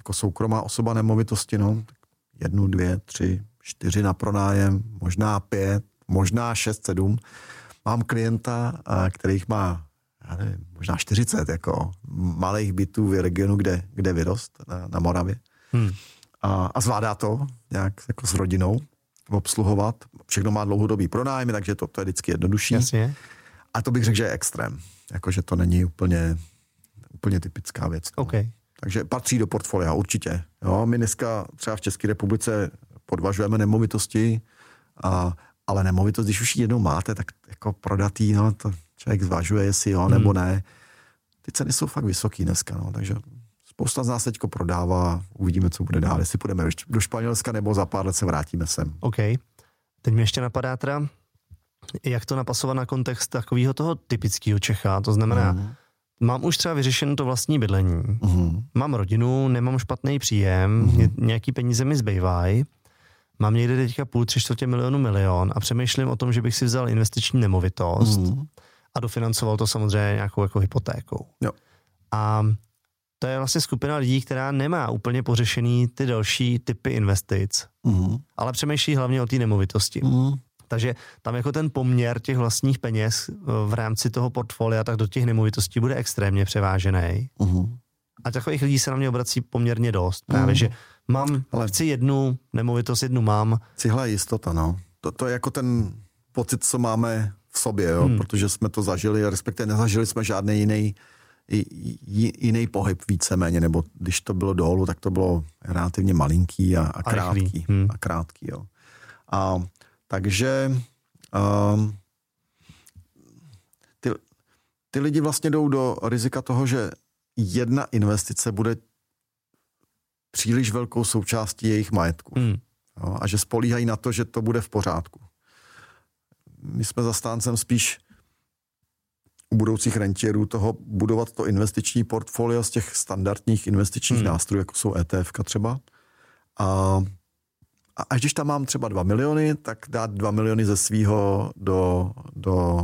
jako soukromá osoba nemovitosti, no, jednu, dvě, tři, čtyři na pronájem, možná pět, možná šest, sedm. Mám klienta, kterých má, já nevím, možná čtyřicet, jako malých bytů v regionu, kde, kde vyrost, na, na Moravě. Hmm. A, a zvládá to nějak jako s rodinou obsluhovat. Všechno má dlouhodobý pronájem, takže to, to je vždycky jednodušší. Jasně. A to bych řekl, že je extrém. Jakože to není úplně, úplně typická věc. No. Okay. Takže patří do portfolia, určitě. Jo, my dneska třeba v České republice podvažujeme nemovitosti, a, ale nemovitost, když už ji jednou máte, tak jako prodat jí, no, to člověk zvažuje, jestli jo, nebo ne. Ty ceny jsou fakt vysoký dneska, no, takže spousta z nás teďko prodává, uvidíme, co bude dál, jestli půjdeme do Španělska, nebo za pár let se vrátíme sem. OK. Teď mi ještě napadá teda, jak to napasovat na kontext takového toho typického Čecha, to znamená, mm. mám už třeba vyřešeno to vlastní bydlení, mm. mám rodinu, nemám špatný příjem, mm. nějaký peníze mi zbývají, mám někde teďka půl, tři čtvrtě milionu, milion a přemýšlím o tom, že bych si vzal investiční nemovitost mm. a dofinancoval to samozřejmě nějakou jako hypotékou. Jo. A to je vlastně skupina lidí, která nemá úplně pořešený ty další typy investic, mm. ale přemýšlí hlavně o té nemovitosti. Mm. Takže tam jako ten poměr těch vlastních peněz v rámci toho portfolia tak do těch nemovitostí bude extrémně převážený. Uh-huh. A takových lidí se na mě obrací poměrně dost. Právě, uh-huh. že mám, ale chci jednu nemovitost, jednu mám. Cihle je jistota, no. To, to je jako ten pocit, co máme v sobě, jo? Hmm. Protože jsme to zažili, respektive nezažili jsme žádný jiný, jiný pohyb víceméně, nebo když to bylo dolů, tak to bylo relativně malinký a, a krátký. Hmm. A krátký, jo. A takže um, ty, ty lidi vlastně jdou do rizika toho, že jedna investice bude příliš velkou součástí jejich majetku. Hmm. Jo, a že spolíhají na to, že to bude v pořádku. My jsme zastáncem spíš u budoucích rentierů toho budovat to investiční portfolio z těch standardních investičních hmm. nástrojů, jako jsou E T F třeba. A A až když tam mám třeba dva miliony, tak dát dva miliony ze svýho do, do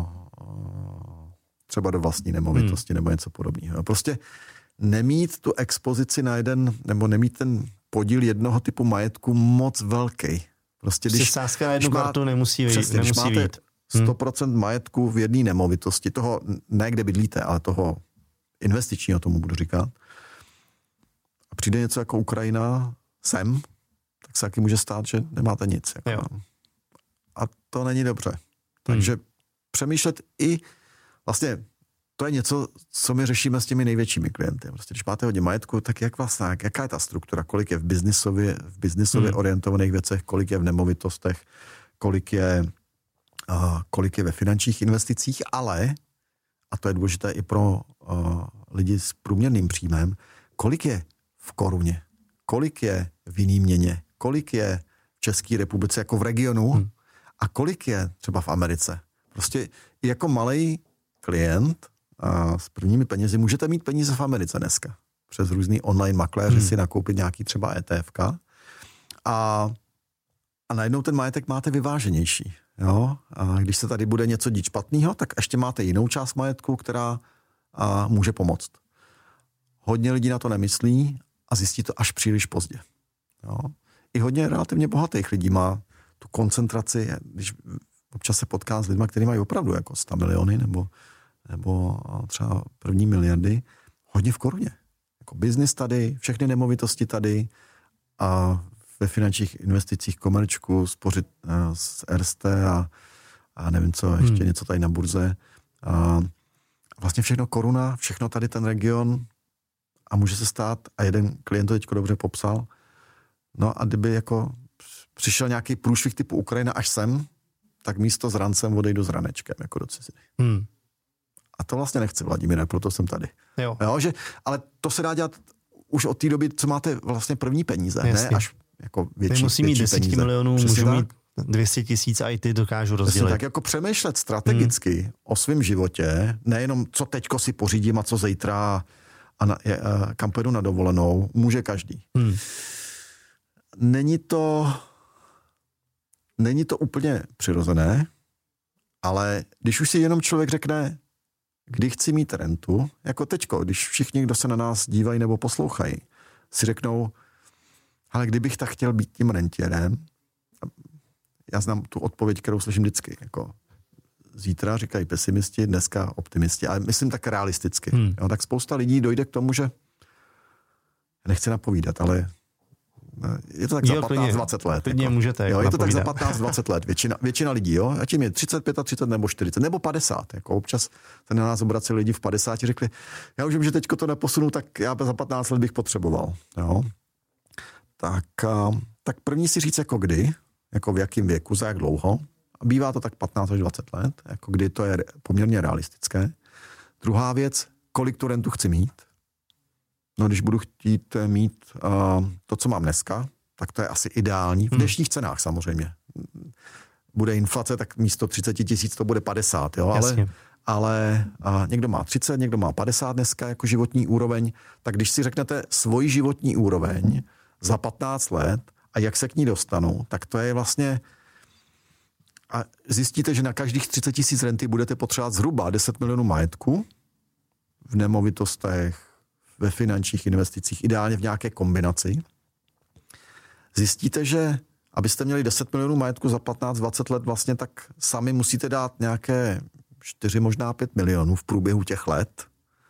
třeba do vlastní nemovitosti hmm. nebo něco podobného. Prostě nemít tu expozici na jeden, nebo nemít ten podíl jednoho typu majetku moc velký. Prostě když sázka na jednu kartu nemusí být. Přesně, nemusí když máte být. sto procent majetku v jedné nemovitosti, toho ne kde bydlíte, ale toho investičního, tomu budu říkat, a přijde něco jako Ukrajina sem, tak se taky může stát, že nemáte nic. Jako. A to není dobře. Takže hmm. přemýšlet i vlastně, to je něco, co my řešíme s těmi největšími klienty. Prostě, když máte hodně majetku, tak jak vlastně, jaká je ta struktura, kolik je v biznisově, v biznisově hmm. orientovaných věcech, kolik je v nemovitostech, kolik je, uh, kolik je ve finančních investicích, ale, a to je důležité i pro uh, lidi s průměrným příjmem, kolik je v koruně, kolik je v jiný měně, kolik je v České republice jako v regionu hmm. a kolik je třeba v Americe. Prostě i jako malej klient a s prvními penězi můžete mít peníze v Americe dneska. Přes různý online makléři hmm. si nakoupit nějaký třeba E T F ka a, a najednou ten majetek máte vyváženější. Jo? A když se tady bude něco dít špatného, tak ještě máte jinou část majetku, která a, může pomoct. Hodně lidí na to nemyslí a zjistí to až příliš pozdě. Jo? I hodně relativně bohatých lidí má tu koncentraci, když občas se potkám s lidmi, kteří mají opravdu jako sto miliony nebo, nebo třeba první miliardy, hodně v koruně. Jako biznis tady, všechny nemovitosti tady a ve finančních investicích Komerčku, spořit uh, s Erste a, a nevím co, ještě hmm. něco tady na burze. A vlastně všechno koruna, všechno tady ten region a může se stát, a jeden klient to teďko dobře popsal, no a kdyby jako přišel nějaký průšvih typu Ukrajina až sem, tak místo s rancem odejdu s ranečkem, jako do ciziny. Hmm. A to vlastně nechci, Vladimíre, proto jsem tady. Jo. Jo, že, ale to se dá dělat už od té doby, co máte vlastně první peníze, jasně. ne až jako větší, nemusí mít deset milionů, přesně můžu tak? Mít dvě stě tisíc a i ty dokážu rozdělit. Tak jako přemýšlet strategicky hmm. o svém životě, nejenom co teďko si pořídím a co zítra a, na, je, a kam pojedu na dovolenou, může každý. Hmm. Není to není to úplně přirozené, ale když už si jenom člověk řekne, kdy chci mít rentu, jako teďko, když všichni, kdo se na nás dívají nebo poslouchají, si řeknou, ale kdybych tak chtěl být tím rentiérem, já znám tu odpověď, kterou slyším vždycky, jako zítra říkají pesimisti, dneska optimisti, ale myslím tak realisticky. Hmm. Jo, tak spousta lidí dojde k tomu, že nechci napovídat, ale je to tak jo, za patnáct dvacet let. Klidně jako. můžete. Jo, je to tak za patnáct dvacet let. Většina, většina lidí, jo, ať jim je třicet, třicet pět nebo čtyřicet, nebo padesát. Jako občas se na nás obraceli lidi v padesáti, řekli, já už vím, že teďko to neposunu, tak já za patnáct let bych potřeboval. Jo. Tak, tak první si říct, jako kdy, jako v jakém věku, za jak dlouho. A bývá to tak patnáct až dvacet let, jako kdy to je poměrně realistické. Druhá věc, kolik tu rentu chci mít. No, když budu chtít mít uh, to, co mám dneska, tak to je asi ideální. V dnešních cenách samozřejmě. Bude inflace, tak místo třicet tisíc to bude padesát, jo, ale, ale uh, někdo má třicet, někdo má padesát dneska jako životní úroveň, tak když si řeknete svoji životní úroveň za patnáct let a jak se k ní dostanu, tak to je vlastně a zjistíte, že na každých třicet tisíc renty budete potřebovat zhruba deset milionů majetku v nemovitostech, ve finančních investicích, ideálně v nějaké kombinaci. Zjistíte, že abyste měli deset milionů majetku za patnáct dvacet let, vlastně tak sami musíte dát nějaké čtyři, možná pět milionů v průběhu těch let.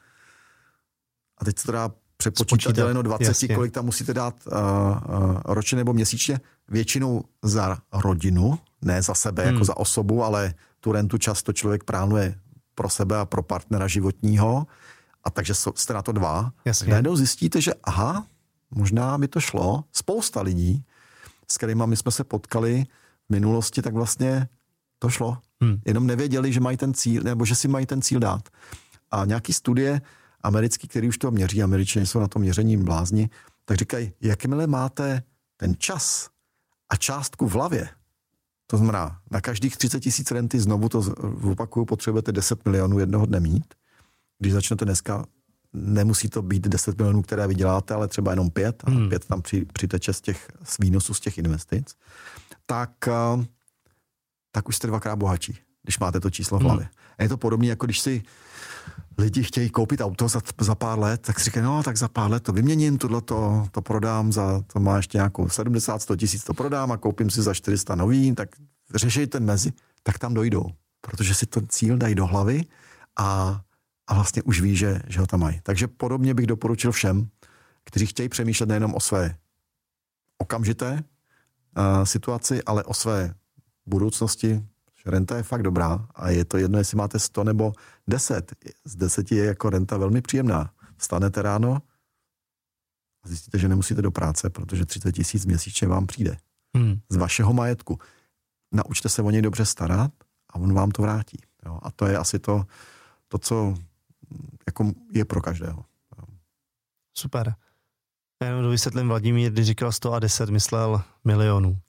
A teď se to dá přepočítat děleno dvacet, jasně. Kolik tam musíte dát uh, uh, ročně nebo měsíčně. Většinou za rodinu, ne za sebe hmm. jako za osobu, ale tu rentu často člověk plánuje pro sebe a pro partnera životního. A takže jste na to dva. Jasně. Najednou zjistíte, že aha, možná by to šlo. Spousta lidí, s kterými my jsme se potkali v minulosti, tak vlastně to šlo. Hmm. Jenom nevěděli, že mají ten cíl, nebo že si mají ten cíl dát. A nějaký studie americký, který už to měří, Američané jsou na tom měření blázni, tak říkají, jakmile máte ten čas a částku v hlavě, to znamená, na každých třicet tisíc renty, znovu to opakuju, potřebujete deset milionů jednoho dne mít. Když začnete dneska, nemusí to být deset milionů, které vyděláte, ale třeba jenom pět, a hmm. pět tam při, přiteče z těch z výnosů z těch investic, tak, tak už jste dvakrát bohatší, když máte to číslo v hlavě. Hmm. A je to podobné, jako když si lidi chtějí koupit auto za, za pár let, tak si říkají, no tak za pár let to vyměním, tohleto to prodám, za, to má ještě nějakou sedmdesát sto tisíc to prodám a koupím si za čtyři sta nový, tak řešej ten mezi, tak tam dojdou, protože si ten cíl dají do hlavy a A vlastně už ví, že, že ho tam mají. Takže podobně bych doporučil všem, kteří chtějí přemýšlet nejenom o své okamžité uh, situaci, ale o své budoucnosti. Renta je fakt dobrá a je to jedno, jestli máte sto nebo deset. Z deseti je jako renta velmi příjemná. Vstanete ráno a zjistíte, že nemusíte do práce, protože třicet tisíc měsíčně vám přijde. Hmm. Z vašeho majetku. Naučte se o něj dobře starat a on vám to vrátí. Jo? A to je asi to, to co jako je pro každého. Super. Já jenom dovysvětlím, Vladimír, když říkal sto a deset, myslel milionů.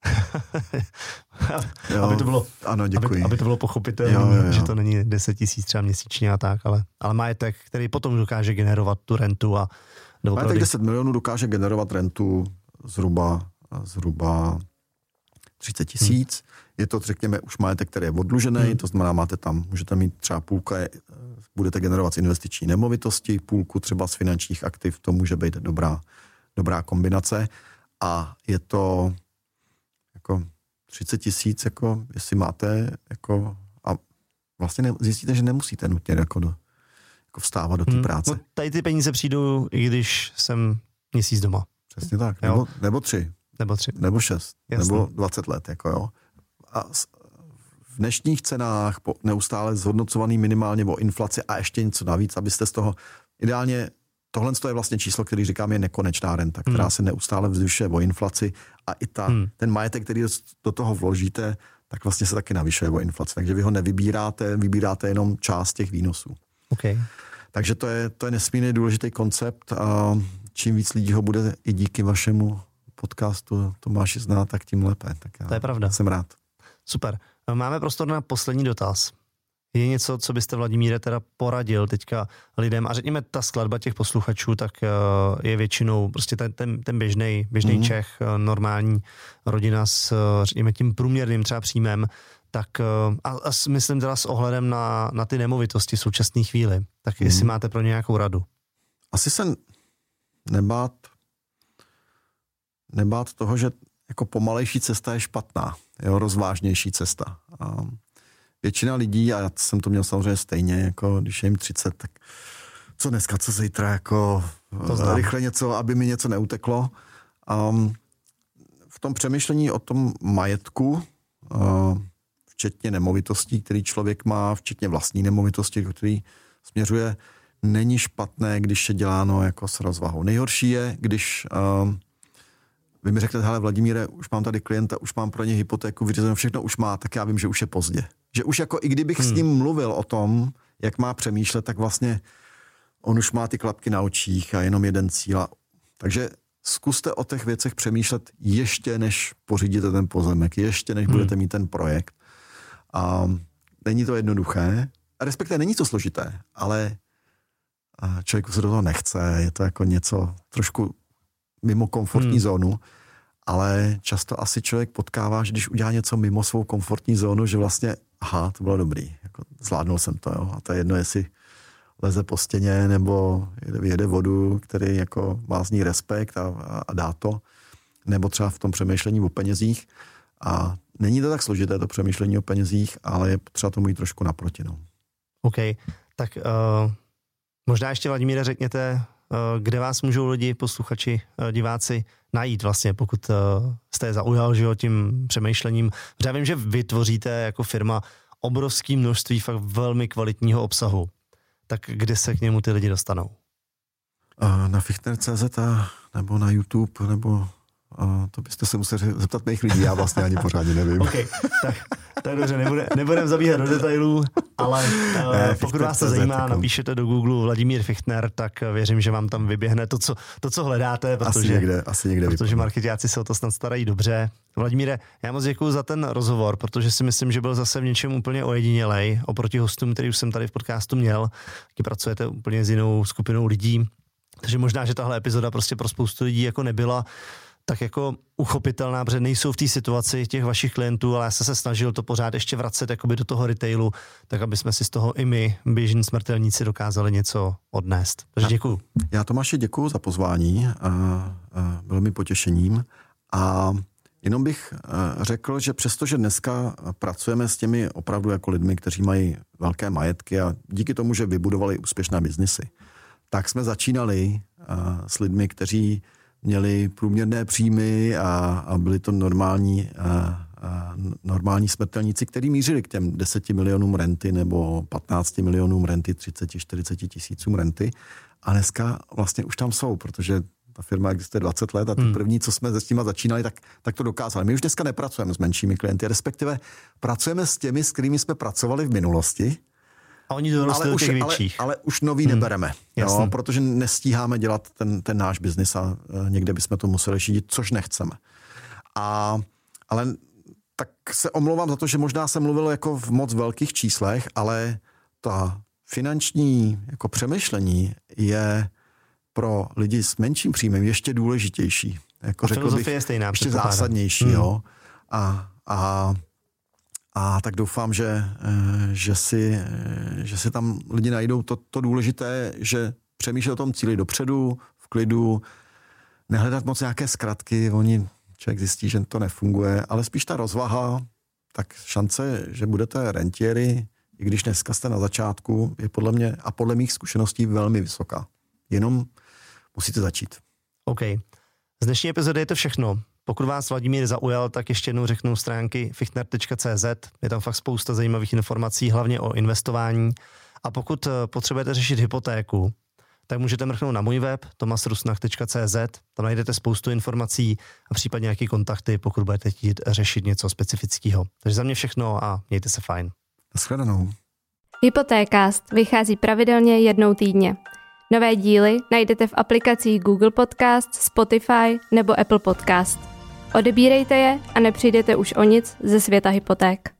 jo, aby to bylo, ano, děkuji. Aby, aby to bylo pochopitelné, že to není deset tisíc třeba měsíčně a tak, ale, ale majetek, který potom dokáže generovat tu rentu a majetek deset milionů dokáže generovat rentu zhruba, zhruba třicet tisíc. Hmm. Je to, řekněme, už majetek, který je odlužený, hmm. to znamená, máte tam, můžete mít třeba půlka, budete generovat z investiční nemovitosti, půlku třeba z finančních aktiv, to může být dobrá, dobrá kombinace. A je to jako třicet tisíc, jako jestli máte, jako a vlastně ne, zjistíte, že nemusíte nutně jako, do, jako vstávat do té hmm. práce. No, tady ty peníze přijdou, i když jsem měsíc doma. Přesně tak, nebo, nebo tři. Nebo tři. Nebo šest. Jasný. Nebo dvacet let, jako jo. A v dnešních cenách neustále zhodnocovaný minimálně o inflaci a ještě něco navíc, abyste z toho ideálně, tohle je vlastně číslo, který říkám, je nekonečná renta, která hmm. se neustále zvyšuje o inflaci a i ta, hmm. ten majetek, který do toho vložíte, tak vlastně se taky navyšuje o inflaci. Takže vy ho nevybíráte, vybíráte jenom část těch výnosů. Okay. Takže to je, to je nesmírně důležitý koncept a čím víc lidí ho bude i díky vašemu podcastu Tomáši znát, tak tím lépe. Tak já to je pravda. Jsem rád. Super. Máme prostor na poslední dotaz. Je něco, co byste, Vladimíre, teda poradil teďka lidem? A řekněme, ta skladba těch posluchačů, tak je většinou prostě ten, ten, ten běžnej, běžnej mm. Čech, normální rodina s, řekněme, tím průměrným třeba příjmem, tak a, a myslím teda s ohledem na, na ty nemovitosti v současné chvíli. Tak mm. jestli máte pro ně nějakou radu? Asi se nebát nebát toho, že jako pomalejší cesta je špatná, jo, rozvážnější cesta. A většina lidí, a já jsem to měl samozřejmě stejně, jako když je jim třicet, tak co dneska, co zítra, jako rychle něco, aby mi něco neuteklo. A v tom přemýšlení o tom majetku, včetně nemovitostí, který člověk má, včetně vlastní nemovitosti, který směřuje, není špatné, když je děláno jako s rozvahou. Nejhorší je, když uh, vy mi řeknete, hele Vladimíre, už mám tady klienta, už mám pro ně hypotéku, vyřízeno všechno už má, tak já vím, že už je pozdě. Že už jako i kdybych hmm. s ním mluvil o tom, jak má přemýšlet, tak vlastně on už má ty klapky na očích a jenom jeden cíl. Takže zkuste o těch věcech přemýšlet ještě, než pořídíte ten pozemek, ještě, než hmm. budete mít ten projekt. A není to jednoduché, respektive není to složité, ale člověku se do toho nechce, je to jako něco trošku mimo komfortní hmm. zónu, ale často asi člověk potkává, že když udělá něco mimo svou komfortní zónu, že vlastně, aha, to bylo dobrý, jako zvládnul jsem to, jo, a to je jedno, jestli leze po stěně nebo jede, jede vodu, který jako má z ní respekt a, a, a dá to, nebo třeba v tom přemýšlení o penězích. A není to tak složité, to přemýšlení o penězích, ale je potřeba tomu jít trošku naproti. No. OK, tak uh, možná ještě, Vladimíre, řekněte, uh, kde vás můžou lidi, posluchači, uh, diváci najít vlastně, pokud uh, jste je zaujal, že jo, tím přemýšlením. Já vím, že vytvoříte jako firma obrovské množství fakt velmi kvalitního obsahu. Tak kde se k němu ty lidi dostanou? Uh, na fichtner tečka cé zet nebo na YouTube, nebo Uh, to byste se museli zeptat mých lidí, já vlastně ani pořádně nevím. OK, tak, tak dobře, nebude, nebudeme zabíhat do detailů, ale uh, ne, pokud vás to zajímá, jako... napíšete do Google Vladimír Fichtner, tak věřím, že vám tam vyběhne to, co, to, co hledáte, protože, asi někde, asi někde protože marketáci se o to snad starají dobře. Vladimíre, já moc děkuji za ten rozhovor, protože si myslím, že byl zase v něčem úplně ojedinělej, oproti hostům, který už jsem tady v podcastu měl, taky pracujete úplně s jinou skupinou lidí, takže možná, že tahle epizoda prostě pro spoustu lidí jako nebyla tak jako uchopitelná, protože nejsou v té situaci těch vašich klientů, ale já jsem se snažil to pořád ještě vracet jakoby do toho retailu, tak aby jsme si z toho i my, běžní smrtelníci, dokázali něco odnést. Takže děkuju. Já Tomáši děkuju za pozvání, a, a bylo mi potěšením a jenom bych řekl, že přestože dneska pracujeme s těmi opravdu jako lidmi, kteří mají velké majetky a díky tomu, že vybudovali úspěšné biznisy, tak jsme začínali s lidmi, kteří měli průměrné příjmy a, a byli to normální, a, a normální smrtelníci, kteří mířili k těm deseti milionům renty nebo patnácti milionům renty, třicet čtyřicet tisícům renty. A dneska vlastně už tam jsou, protože ta firma existuje dvacet let a ty hmm. první, co jsme se s těma začínali, tak, tak to dokázali. My už dneska nepracujeme s menšími klienty, respektive pracujeme s těmi, s kterými jsme pracovali v minulosti. A oni dorostli do těch větších. Ale, ale už nový hmm. nebereme, jo, protože nestíháme dělat ten, ten náš biznis a někde bychom to museli šídit, což nechceme. A, ale tak se omlouvám za to, že možná jsem mluvil jako v moc velkých číslech, ale ta finanční jako přemýšlení je pro lidi s menším příjmem ještě důležitější. Jako a filozofie bych, je stejná. Ještě zásadnější. Hmm. Jo. A, a A tak doufám, že, že, si, že si tam lidi najdou to, to důležité, že přemýšlet o tom cíli dopředu, v klidu, nehledat moc nějaké zkratky, oni člověk zjistí, že to nefunguje, ale spíš ta rozvaha, tak šance, že budete rentieri, i když dneska jste na začátku, je podle mě a podle mých zkušeností velmi vysoká. Jenom musíte začít. OK. Z dnešní epizody je to všechno. Pokud vás Vladimír zaujal, tak ještě jednou řeknu stránky fichtner tečka cé zet. Je tam fakt spousta zajímavých informací, hlavně o investování. A pokud potřebujete řešit hypotéku, tak můžete mrknout na můj web tomas rusnach tečka cé zet. Tam najdete spoustu informací a případně nějaké kontakty, pokud budete chtít řešit něco specifického. Takže za mě všechno a mějte se fajn. Naschledanou. Hypotékast vychází pravidelně jednou týdně. Nové díly najdete v aplikacích Google Podcast, Spotify nebo Apple Podcast. Odebírejte je a nepřijdete už o nic ze světa hypoték.